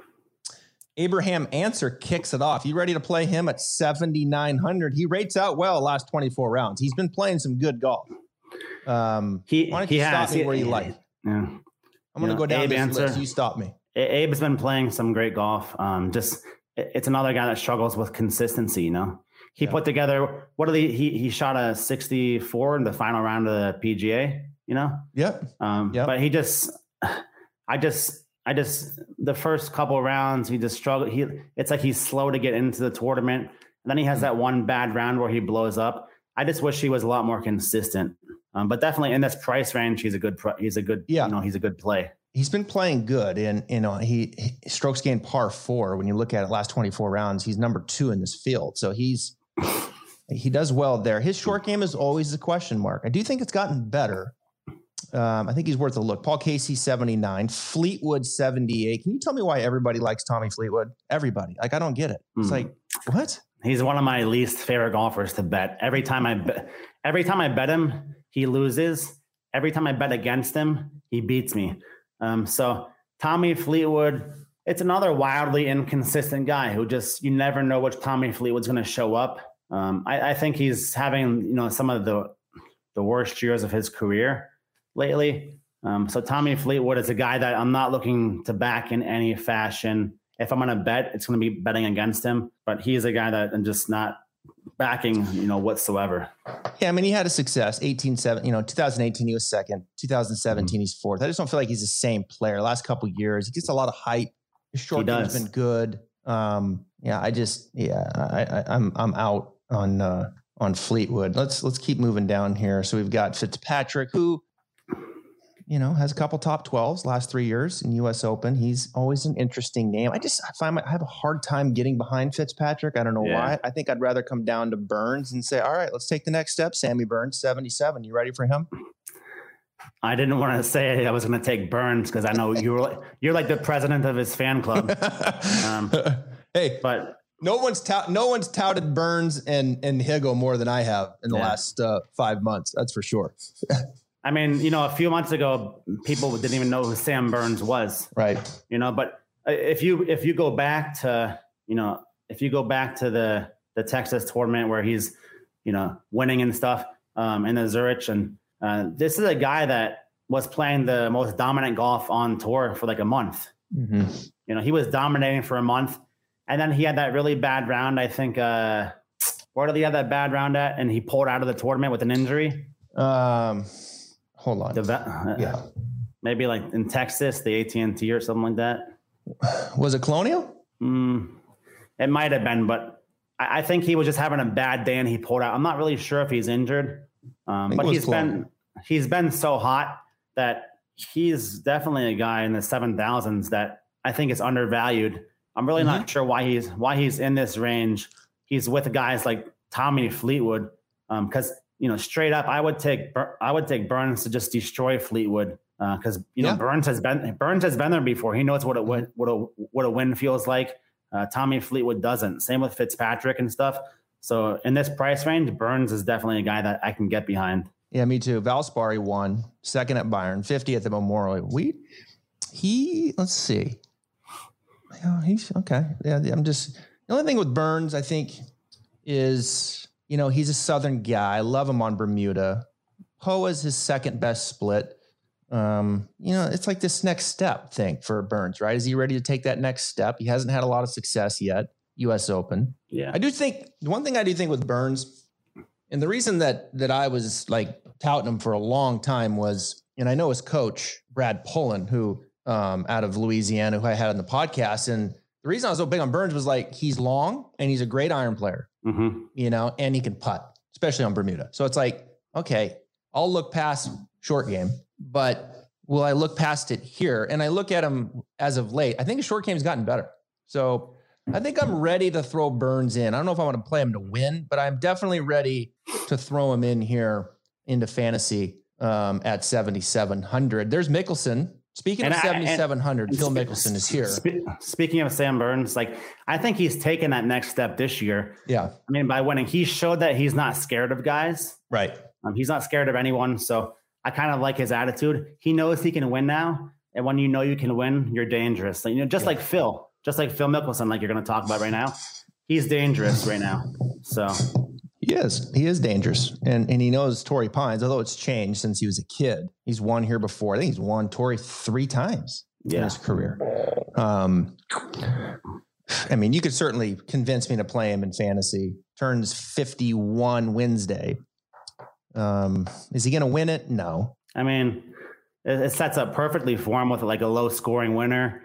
Abraham Answer kicks it off. You ready to play him at 7,900? He rates out well last 24 rounds. He's been playing some good golf. Why don't you stop me where you like? Yeah. I'm going to go down this list. You stop me. Abe's been playing some great golf. It's another guy that struggles with consistency. You know, he put together, he shot a 64 in the final round of the PGA, you know? Yep. But the first couple of rounds, he just struggled. It's like he's slow to get into the tournament. And then he has that one bad round where he blows up. I just wish he was a lot more consistent. But definitely in this price range, he's a good play. He's been playing good, and he strokes gained par 4. When you look at it, last 24 rounds, he's number 2 in this field. So he does well there. His short game is always a question mark. I do think it's gotten better. I think he's worth a look. Paul Casey, 79, Fleetwood, 78. Can you tell me why everybody likes Tommy Fleetwood? Everybody. Like, I don't get it. It's like, what? He's one of my least favorite golfers to bet. Every time I bet him, he loses. Every time I bet against him, he beats me. So Tommy Fleetwood, it's another wildly inconsistent guy who you never know which Tommy Fleetwood's going to show up. I think he's having, some of the worst years of his career lately. So Tommy Fleetwood is a guy that I'm not looking to back in any fashion. If I'm going to bet, it's going to be betting against him, but he's a guy that I'm just not backing, whatsoever. Yeah. I mean, he had a success, 2018, he was second, 2017, he's fourth. I just don't feel like he's the same player. Last couple of years, he gets a lot of hype. His short game has been good. I'm out on Fleetwood. Let's keep moving down here. So we've got Fitzpatrick, who, has a couple top 12s last 3 years in US Open. He's always an interesting name. I have a hard time getting behind Fitzpatrick. I don't know why. I think I'd rather come down to Burns and say, all right, let's take the next step. Sammy Burns, 77. You ready for him? I didn't want to say I was going to take Burns because I know you're like the president of his fan club. Hey, but no one's touted Burns and Higo more than I have in the last 5 months. That's for sure. I mean, a few months ago, people didn't even know who Sam Burns was. Right. But if you go back to, the Texas tournament where he's, winning and stuff, in the Zurich, and this is a guy that was playing the most dominant golf on tour for like a month. Mm-hmm. He was dominating for a month, and then he had that really bad round. I think, where did he have that bad round at? And he pulled out of the tournament with an injury. Hold on. Maybe like in Texas, the AT&T or something like that. Was it Colonial? It might have been, but I think he was just having a bad day and he pulled out. I'm not really sure if he's injured, but he's been so hot that he's definitely a guy in the 7,000s that I think is undervalued. I'm really not sure why he's in this range. He's with guys like Tommy Fleetwood, because straight up, I would take Burns to just destroy Fleetwood, because Burns has been there before. He knows what a win feels like. Tommy Fleetwood doesn't. Same with Fitzpatrick and stuff. So in this price range, Burns is definitely a guy that I can get behind. Yeah, me too. Valspar won, second at Bayern, 50 at the Memorial. Let's see. He's okay. Yeah, the only thing with Burns, I think, is, he's a Southern guy. I love him on Bermuda. Poa is his second best split. It's like this next step thing for Burns, right? Is he ready to take that next step? He hasn't had a lot of success yet. US Open. Yeah. I do think one thing I do think with Burns, and the reason that I was like touting him for a long time was, and I know his coach, Brad Pullen, who, out of Louisiana, who I had on the podcast. And the reason I was so big on Burns was like, he's long and he's a great iron player, and he can putt, especially on Bermuda. So it's like, okay, I'll look past short game, but will I look past it here? And I look at him as of late. I think his short game's gotten better. So I think I'm ready to throw Burns in. I don't know if I want to play him to win, but I'm definitely ready to throw him in here into fantasy at 7,700. There's Mickelson. Speaking of 7,700, Phil Mickelson is here. Speaking of Sam Burns, I think he's taken that next step this year. Yeah. I mean, by winning, he showed that he's not scared of guys. Right. He's not scared of anyone. So I kind of like his attitude. He knows he can win now. And when you know you can win, you're dangerous. So, like Phil Mickelson, like you're going to talk about right now, he's dangerous right now. So he is dangerous. And he knows Torrey Pines, although it's changed since he was a kid. He's won here before. I think he's won Torrey 3 times in his career. I mean, you could certainly convince me to play him in fantasy. Turns 51 Wednesday. Is he going to win it? No. I mean, it sets up perfectly for him with like a low scoring winner.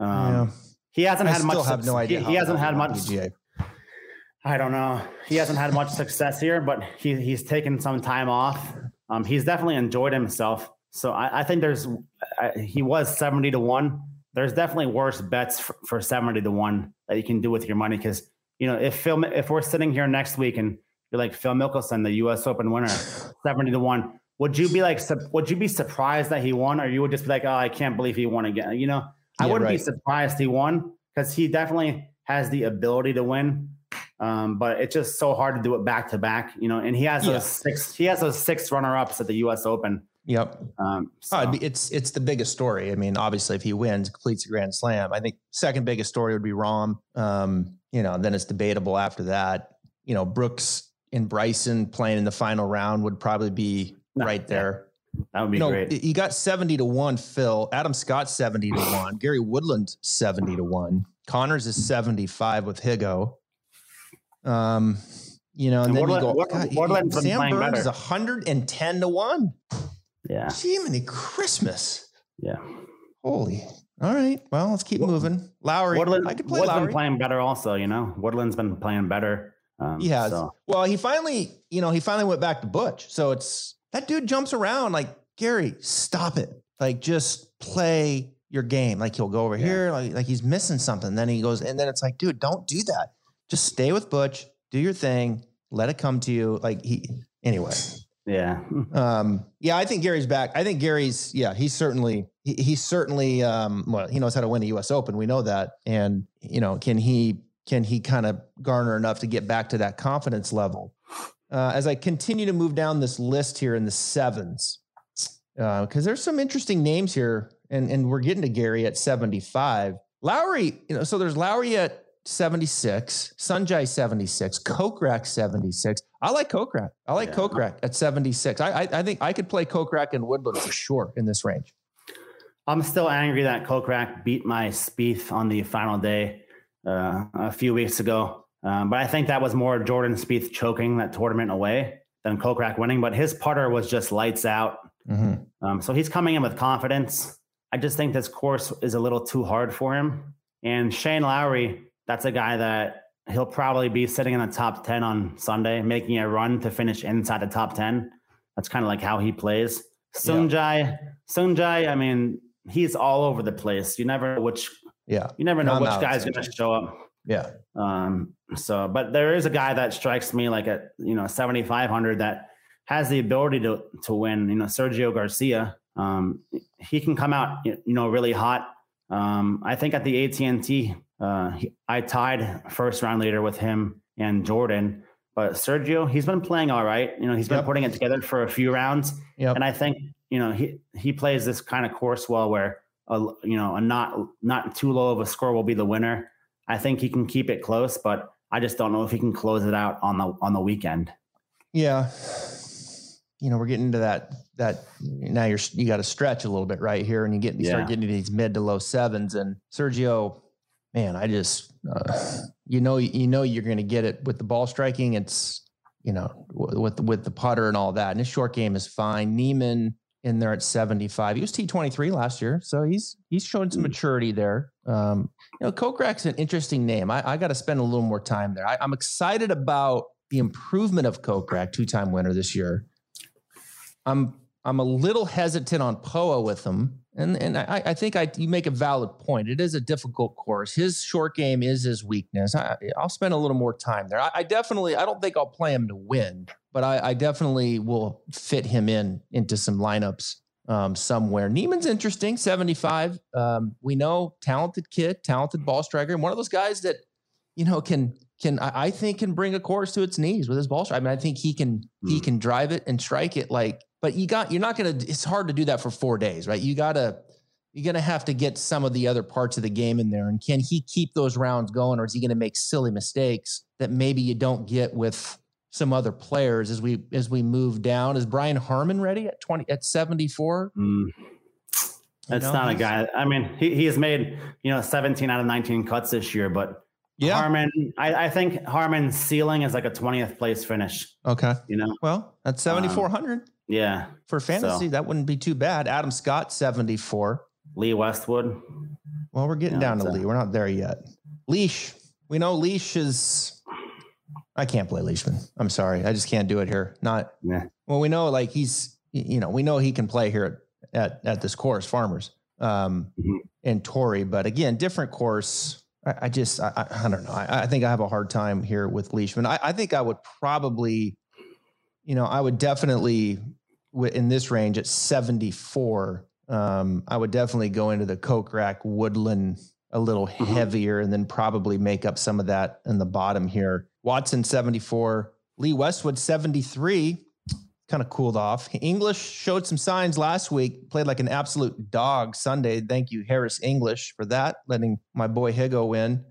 He hasn't had much. I still have no idea. He hasn't had much. PGA. I don't know. He hasn't had much success here, but he's taken some time off. He's definitely enjoyed himself. So I think he was 70-1. There's definitely worse bets for 70-1 that you can do with your money. Cause if we're sitting here next week and you're like Phil Mickelson, the US Open winner, 70-1, would you be surprised that he won? Or you would just be like, oh, I can't believe he won again. I wouldn't be surprised he won because he definitely has the ability to win. But it's just so hard to do it back to back, and he has those 6 runner-ups at the US Open. Yep. It's the biggest story. I mean, obviously if he wins, completes a Grand Slam, I think second biggest story would be Rahm. Then it's debatable after that. Brooks and Bryson playing in the final round would probably be right there. That would be great. He got 70-1, Phil. Adam Scott 70-1. Gary Woodland 70-1. Connors is 75 with Higo. And then Woodland's Sam Burns is 110-1. Yeah. Jiminy Christmas. Yeah. Holy. All right. Well, let's keep moving. Lowry. I could play Lowry. Playing better also, Woodland's been playing better. He has. So. Well, he finally went back to Butch. So that dude jumps around like, Gary, stop it. Like, just play your game. Like, he'll go over here, like he's missing something. Then he goes, and then it's like, dude, don't do that. Just stay with Butch, do your thing, let it come to you. Anyway. Yeah. I think Gary's back. I think Gary's, he's certainly, he knows how to win a US Open. We know that. And, can he kind of garner enough to get back to that confidence level? As I continue to move down this list here in the 7s, because there's some interesting names here, and we're getting to Gary at 75. Lowry, so there's Lowry at 76, Sunjay 76, Kokrak 76. I like Kokrak. Kokrak at 76. I think I could play Kokrak and Woodland for sure in this range. I'm still angry that Kokrak beat my Spieth on the final day a few weeks ago. But I think that was more Jordan Spieth choking that tournament away than Kokrak winning. But his putter was just lights out. So he's coming in with confidence. I just think this course is a little too hard for him. And Shane Lowry, that's a guy that he'll probably be sitting in the top 10 on Sunday, making a run to finish inside the top 10. That's kind of like how he plays. Sungjae, I mean, he's all over the place. You never know which guy's going to show up. Yeah. But there is a guy that strikes me like at 7,500 that has the ability to win. Sergio Garcia. He can come out really hot. I think at the AT&T, I tied first round leader with him and Jordan. But Sergio, he's been playing all right. He's been putting it together for a few rounds. Yep. And I think he plays this kind of course well where a not too low of a score will be the winner. I think he can keep it close, but I just don't know if he can close it out on the weekend. Yeah. We're getting into that now you got to stretch a little bit right here, and you start getting to these mid to low sevens. And Sergio, man, I just you're going to get it with the ball striking. It's with the putter and all that, and his short game is fine. Niemann in there at 75. He was T23 last year, so he's showing some maturity there. Kokrak's an interesting name. I got to spend a little more time there. I'm excited about the improvement of Kokrak, 2-time winner this year. I'm a little hesitant on POA with him. And I think you make a valid point. It is a difficult course. His short game is his weakness. I'll spend a little more time there. I don't think I'll play him to win, but I definitely will fit him into some lineups somewhere. Niemann's interesting, 75. We know talented kid, talented ball striker, and one of those guys that I think can bring a course to its knees with his ball strike. I mean, I think he can drive it and strike it but you're not going to, it's hard to do that for 4 days, right? You're going to have to get some of the other parts of the game in there. And can he keep those rounds going, or is he going to make silly mistakes that maybe you don't get with some other players as we move down? Is Brian Harman ready at 74? That's not a guy. I mean, he has made, 17 out of 19 cuts this year, but Harman, I think Harman's ceiling is like a 20th place finish. Okay. Well, that's 7,400. Yeah. For fantasy, that wouldn't be too bad. Adam Scott, 74. Lee Westwood. Well, we're getting down to Lee. We're not there yet. Leash. We know Leash is... I can't play Leishman. I'm sorry. I just can't do it here. Well, we know he's... we know he can play here at this course, Farmers, and Torrey. But again, different course. I don't know. I think I have a hard time here with Leishman. I think I would probably... I would definitely, in this range at 74, I would definitely go into the Kokrak Woodland a little heavier, and then probably make up some of that in the bottom here. Watson, 74. Lee Westwood, 73. Kind of cooled off. English showed some signs last week, played like an absolute dog Sunday. Thank you, Harris English, for that, letting my boy Higo win.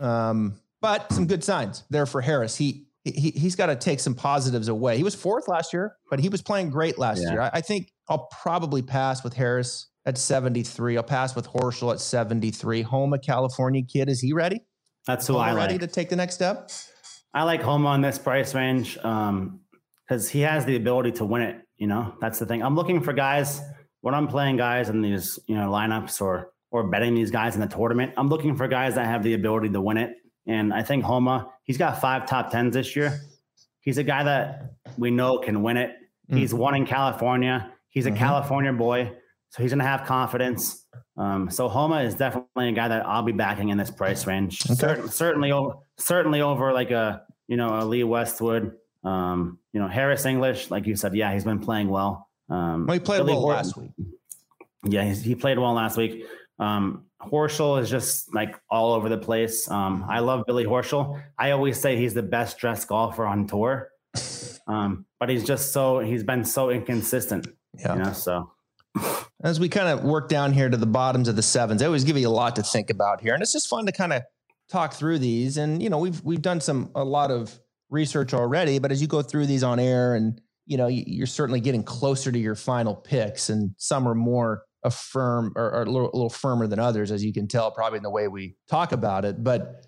But some good signs there for Harris. He's got to take some positives away. He was 4th last year, but he was playing great last year. I think I'll probably pass with Harris at 73. I'll pass with Horschel at 73. Homa, California kid. Is he ready? That's who I like. Ready to take the next step? I like Homa on this price range because he has the ability to win it. That's the thing. I'm looking for guys when I'm playing guys in these lineups or betting these guys in the tournament. I'm looking for guys that have the ability to win it. And I think Homa, he's got 5 top 10s this year. He's a guy that we know can win it. He's won in California. He's a California boy, so he's going to have confidence. So Homa is definitely a guy that I'll be backing in this price range. Okay. Certainly over like a Lee Westwood, Harris English, like you said. Yeah, he's been playing well. He played well last week. Yeah, he played well last week. Horschel is just like all over the place. I love Billy Horschel. I always say he's the best dressed golfer on tour. But he's been so inconsistent. Yeah. So as we kind of work down here to the bottoms of the sevens, I always give you a lot to think about here. And it's just fun to kind of talk through these. And, we've done a lot of research already, but as you go through these on air and, you're certainly getting closer to your final picks, and some are more firm or a little firmer than others, as you can tell probably in the way we talk about it. But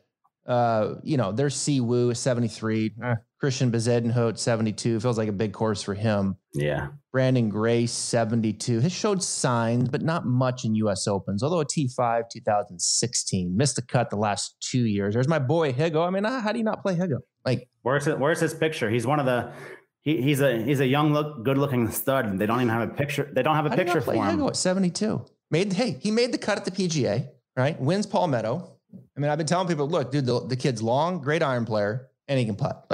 There's Siwoo 73, Christian Bezuidenhout 72. Feels like a big course for him. Yeah. Brandon Grace 72. Has showed signs, but not much in U.S. Opens. Although a T5 2016 missed the cut the last 2 years. There's my boy Higo. I mean, how do you not play Higo? Like, where's his picture? He's one of the. He's a young, good looking stud. They don't even have a picture. They don't have a picture for him. Higo at 72. He made the cut at the PGA. Right, wins Palmetto. I mean, I've been telling people, look, dude, the kid's long, great iron player, and he can putt.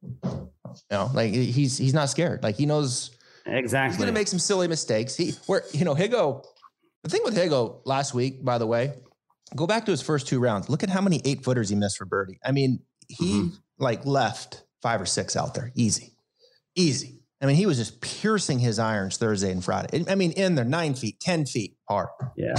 He's not scared. Like, he knows exactly. He's going to make some silly mistakes. Higo. The thing with Higo last week, by the way, go back to his first 2 rounds. Look at how many 8-footers he missed for birdie. I mean, he left 5 or 6 out there, easy. I mean, he was just piercing his irons Thursday and Friday. I mean, in there 9 feet, 10 feet hard. Yeah.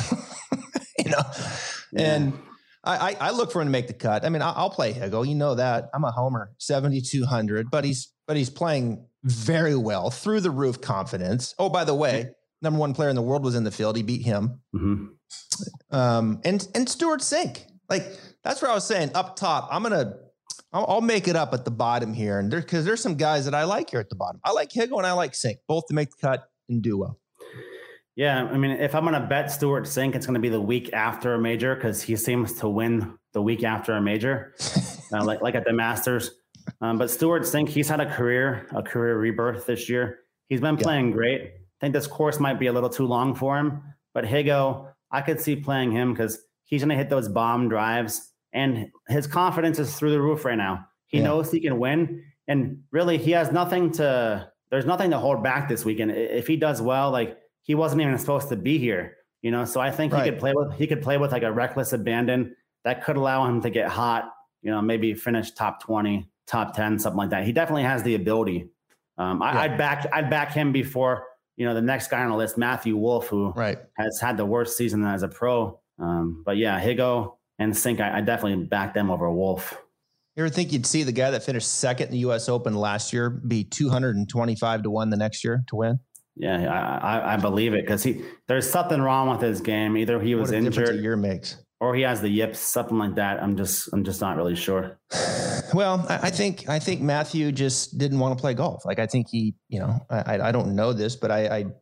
And I look for him to make the cut. I mean, I'll play Higo. You know that. I'm a homer, 7,200, but he's playing very well, through the roof confidence. Oh, by the way, number 1 player in the world was in the field. He beat him. Mm-hmm. And Stuart Sink. Like, that's where I was saying up top, I'll make it up at the bottom here. And because there's some guys that I like here at the bottom. I like Higo and I like Sink, both to make the cut and do well. Yeah, I mean, if I'm going to bet Stuart Sink, it's going to be the week after a major, because he seems to win the week after a major, like at the Masters. But Stuart Sink, he's had a career rebirth this year. He's been playing great. I think this course might be a little too long for him. But Higo, I could see playing him because he's going to hit those bomb drives. And his confidence is through the roof right now. He knows he can win. And really, he has there's nothing to hold back this weekend. If he does well, like, he wasn't even supposed to be here, So I think he could play with like a reckless abandon that could allow him to get hot, maybe finish top 20, top 10, something like that. He definitely has the ability. I'd back him before, the next guy on the list, Matthew Wolff, who has had the worst season as a pro. But yeah, Higo and Sink, I definitely back them over Wolff. You ever think you'd see the guy that finished second in the U.S. Open last year be 225 to 1 the next year to win? Yeah, I believe it, because there's something wrong with his game. Either he was injured, a year makes, or he has the yips, something like that. I'm just not really sure. Well, I think Matthew just didn't want to play golf. Like, I think he, I don't know this, but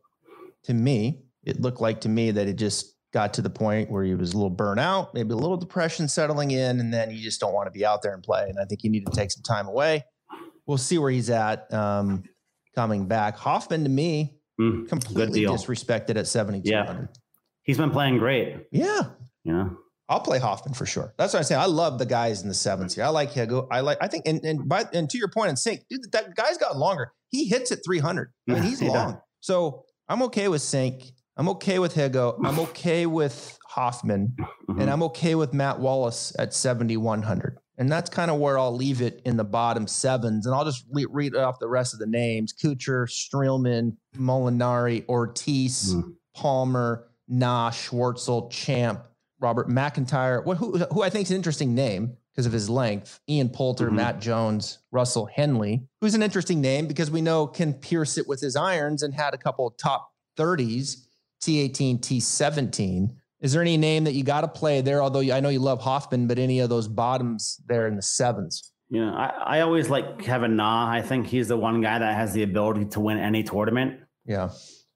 to me, it looked like to me that it just got to the point where he was a little burnt out, maybe a little depression settling in, and then you just don't want to be out there and play. And I think you need to take some time away. We'll see where he's at coming back. Hoffman, to me, completely disrespected at 7,200. Yeah. He's been playing great. Yeah. I'll play Hoffman for sure. That's what I'm saying. I love the guys in the 7s here. I like Higo. I think, and to your point in Sink, dude, that guy's got longer. He hits at 300. I mean, he's long. So I'm okay with Sink. I'm okay with Higo. I'm okay with Hoffman. And I'm okay with Matt Wallace at 7,100. And that's kind of where I'll leave it in the bottom 7s. And I'll just read off the rest of the names: Kuchar, Streelman, Molinari, Ortiz, Palmer, Nash, Schwartzel, Champ, Robert McIntyre, who I think is an interesting name because of his length, Ian Poulter, Matt Jones, Russell Henley, who's an interesting name because we know can pierce it with his irons and had a couple of top 30s, T18, T17. Is there any name that you got to play there? Although I know you love Hoffman, but any of those bottoms there in the 7s? I always like Kevin Na. I think he's the one guy that has the ability to win any tournament. Yeah.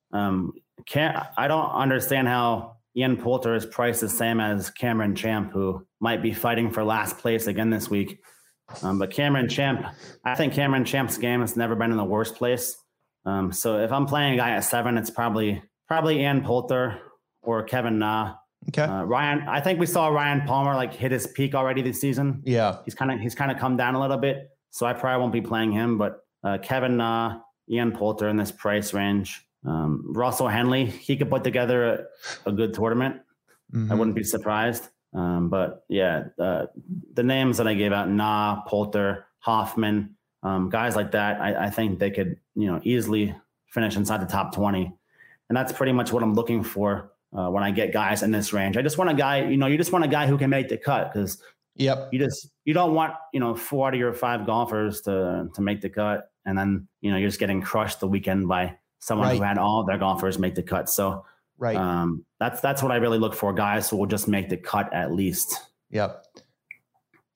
I don't understand how Ian Poulter is priced the same as Cameron Champ, who might be fighting for last place again this week. But Cameron Champ, I think Cameron Champ's game has never been in the worst place. So if I'm playing a guy at 7, it's probably Ian Poulter or Kevin Na. Okay. Ryan, I think we saw Ryan Palmer hit his peak already this season. Yeah. He's kind of come down a little bit. So I probably won't be playing him, but Kevin Na, Ian Poulter in this price range. Russell Henley, he could put together a good tournament. I wouldn't be surprised. But yeah, the names that I gave out, Na, Poulter, Hoffman, guys like that, I think they could, easily finish inside the top 20. And that's pretty much what I'm looking for when I get guys in this range. I just want a guy, you just want a guy who can make the cut, because you don't want, 4 out of your 5 golfers to make the cut. And then, you're just getting crushed the weekend by someone who had all their golfers make the cut. So that's what I really look for, guys who will just make the cut at least. Yep.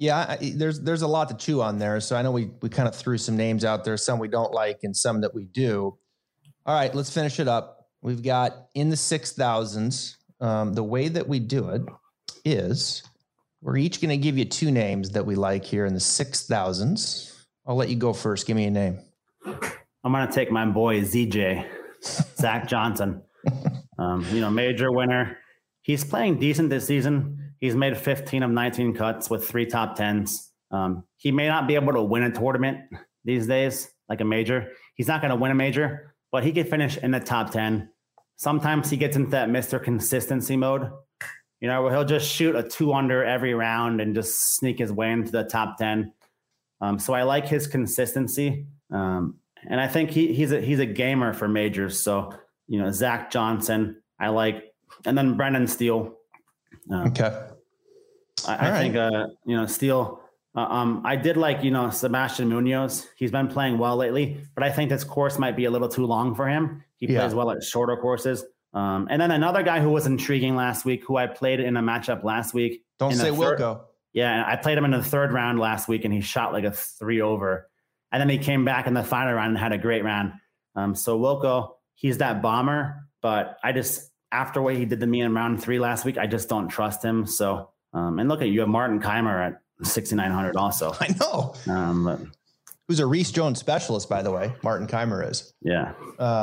Yeah, there's a lot to chew on there. So I know we kind of threw some names out there, some we don't like and some that we do. All right, let's finish it up. We've got in the 6,000s. The way that we do it is we're each going to give you two names that we like here in the 6,000s. I'll let you go first. Give me a name. I'm going to take my boy ZJ, Zach Johnson. Major winner. He's playing decent this season. He's made 15 of 19 cuts with 3 top 10s. He may not be able to win a tournament these days, like a major. He's not going to win a major, but he could finish in the top 10. Sometimes he gets into that Mr. Consistency mode, where he'll just shoot a 2 under every round and just sneak his way into the top 10. So I like his consistency. And I think he's a gamer for majors. So, Zach Johnson, I like, and then Brendan Steele. Okay. I think, Steele, I did like, Sebastian Munoz. He's been playing well lately, but I think this course might be a little too long for him. He plays well at shorter courses. And then another guy who was intriguing last week, who I played in a matchup last week. Don't say Wilco. Yeah, I played him in the 3rd round last week, and he shot like a 3 over. And then he came back in the final round and had a great round. So Wilco, he's that bomber, but after what he did to me in round 3 last week, I just don't trust him. So, and look you have Martin Keimer at 6,900 also. I know. Who's a Reese Jones specialist, by the way. Martin Keimer is. Yeah.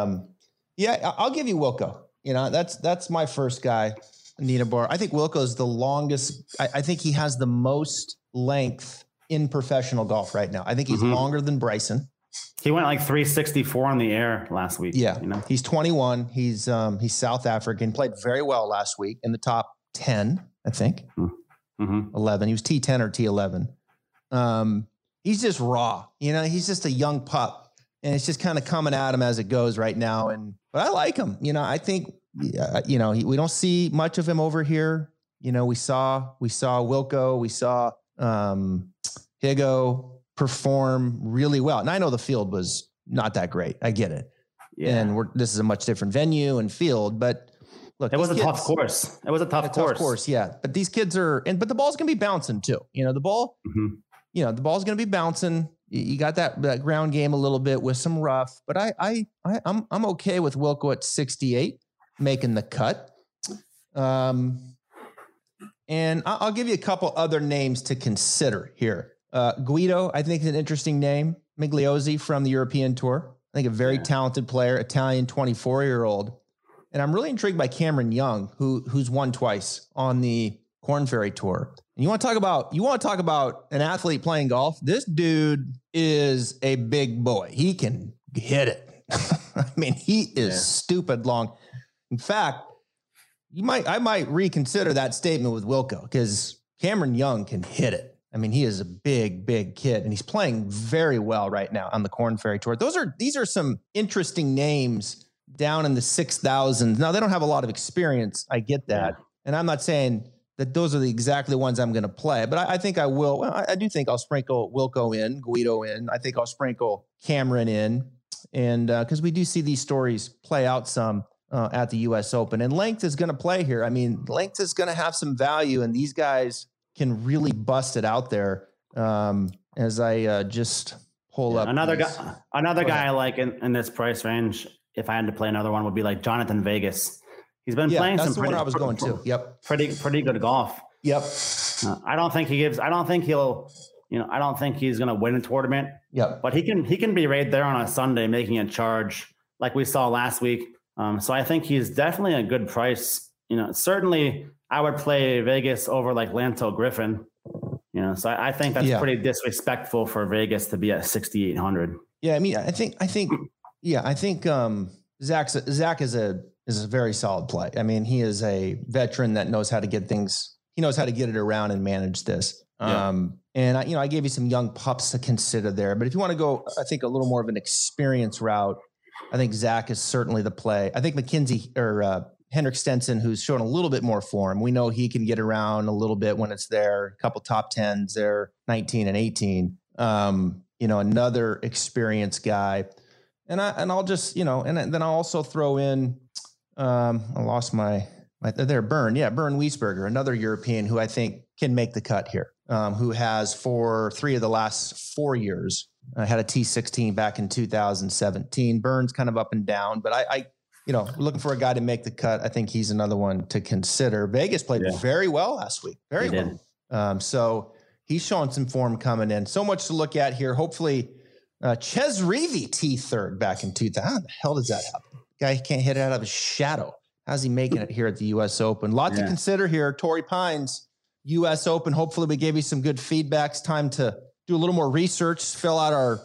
I'll give you Wilco. That's my first guy, Nina Bar. I think Wilco's the longest. I think he has the most length in professional golf right now. I think he's longer than Bryson. He went like 364 in the air last week. Yeah. He's 21. He's South African, played very well last week in the top 10, I think. 11. He was T10 or T11. He's just raw. He's just a young pup, and it's just kind of coming at him as it goes right now. But I like him. I think, we don't see much of him over here. We saw Wilco, we saw Higo perform really well. And I know the field was not that great. I get it. Yeah. And this is a much different venue and field, but look, it was a tough course. It was a tough course. Yeah. But these kids but the ball's going to be bouncing too. The ball, the ball's going to be bouncing. You got that ground game a little bit with some rough, but I'm okay with Wilco at 68 making the cut. And I'll give you a couple other names to consider here. Guido, I think, is an interesting name. Migliozzi from the European Tour. I think a very talented player, Italian 24-year-old. And I'm really intrigued by Cameron Young, who's won twice on the Korn Ferry Tour. And you want to talk about an athlete playing golf? This dude is a big boy. He can hit it. I mean, he is stupid long. In fact, I might reconsider that statement with Wilco, because Cameron Young can hit it. I mean, he is a big, big kid, and he's playing very well right now on the Korn Ferry Tour. These are some interesting names down in the 6,000s. Now, they don't have a lot of experience. I get that. And I'm not saying that those are exactly the ones I'm going to play, but I think I will. Well, I do think I'll sprinkle Wilco in, Guido in. I think I'll sprinkle Cameron in. And because we do see these stories play out some at the U.S. Open. And length is going to play here. I mean, length is going to have some value, and these guys can really bust it out there. As I just pull up another guy I like in this price range, if I had to play another one, would be like Jonathan Vegas. He's been playing that's some the one I was going to. Yep. Pretty good golf. Yep. I don't think he's going to win a tournament. Yep. But he can be right there on a Sunday making a charge like we saw last week. So I think he's definitely a good price. Certainly I would play Vegas over like Lanto Griffin. So I think that's pretty disrespectful for Vegas to be at 6,800. Yeah, I mean, I think Zach is a very solid play. I mean, he is a veteran that knows how to get things. He knows how to get it around and manage this. And I gave you some young pups to consider there. But if you want to go, I think a little more of an experience route, I think Zach is certainly the play. I think McKenzie or Henrik Stenson, who's shown a little bit more form. We know he can get around a little bit when it's there. A couple top 10s there, 19 and 18. Another experienced guy. And I'll just, and then I'll also throw in, I lost my Burn. Yeah, Burn Wiesberger, another European who I think can make the cut here. who has for 3 of the last 4 years had a T16 back in 2017. Burns kind of up and down, but I looking for a guy to make the cut. I think he's another one to consider. Vegas played very well last week. Very well. So he's showing some form coming in. So much to look at here. Hopefully, Chez Reavie T3rd back in 2000. How the hell does that happen? Guy can't hit it out of his shadow. How's he making it here at the U.S. Open? Lot to consider here. Torrey Pines, U.S. Open. Hopefully, we gave you some good feedbacks. Time to do a little more research, fill out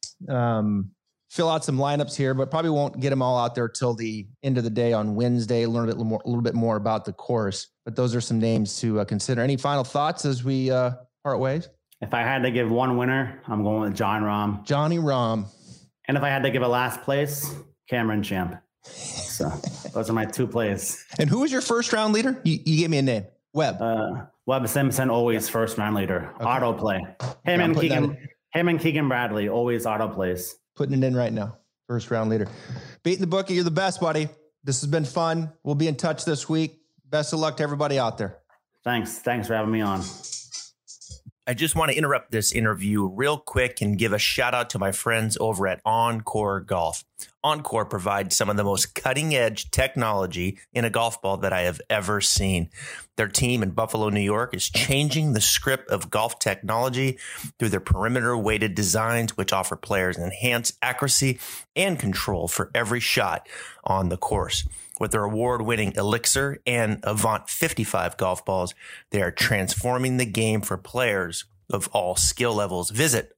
some lineups here, but probably won't get them all out there till the end of the day on Wednesday. Learn a little bit more about the course. But those are some names to consider. Any final thoughts as we part ways? If I had to give one winner, I'm going with Jon Rahm. Johnny Rahm. And if I had to give a last place, Cameron Champ. So those are my 2 plays. And who was your first round leader? You gave me a name. Webb. Webb Simpson, always first round leader. Okay. Auto play. Him and Keegan Bradley, always auto plays. Putting it in right now. First round leader. Beating the bookie. You're the best, buddy. This has been fun. We'll be in touch this week. Best of luck to everybody out there. Thanks for having me on. I just want to interrupt this interview real quick and give a shout out to my friends over at Encore Golf. Encore provides some of the most cutting edge technology in a golf ball that I have ever seen. Their team in Buffalo, New York is changing the script of golf technology through their perimeter weighted designs, which offer players enhanced accuracy and control for every shot on the course. With their award-winning Elixir and Avant 55 golf balls, they are transforming the game for players of all skill levels. Visit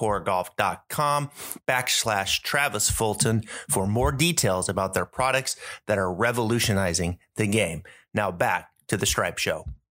encoregolf.com/Travis Fulton for more details about their products that are revolutionizing the game. Now back to the Stripe Show.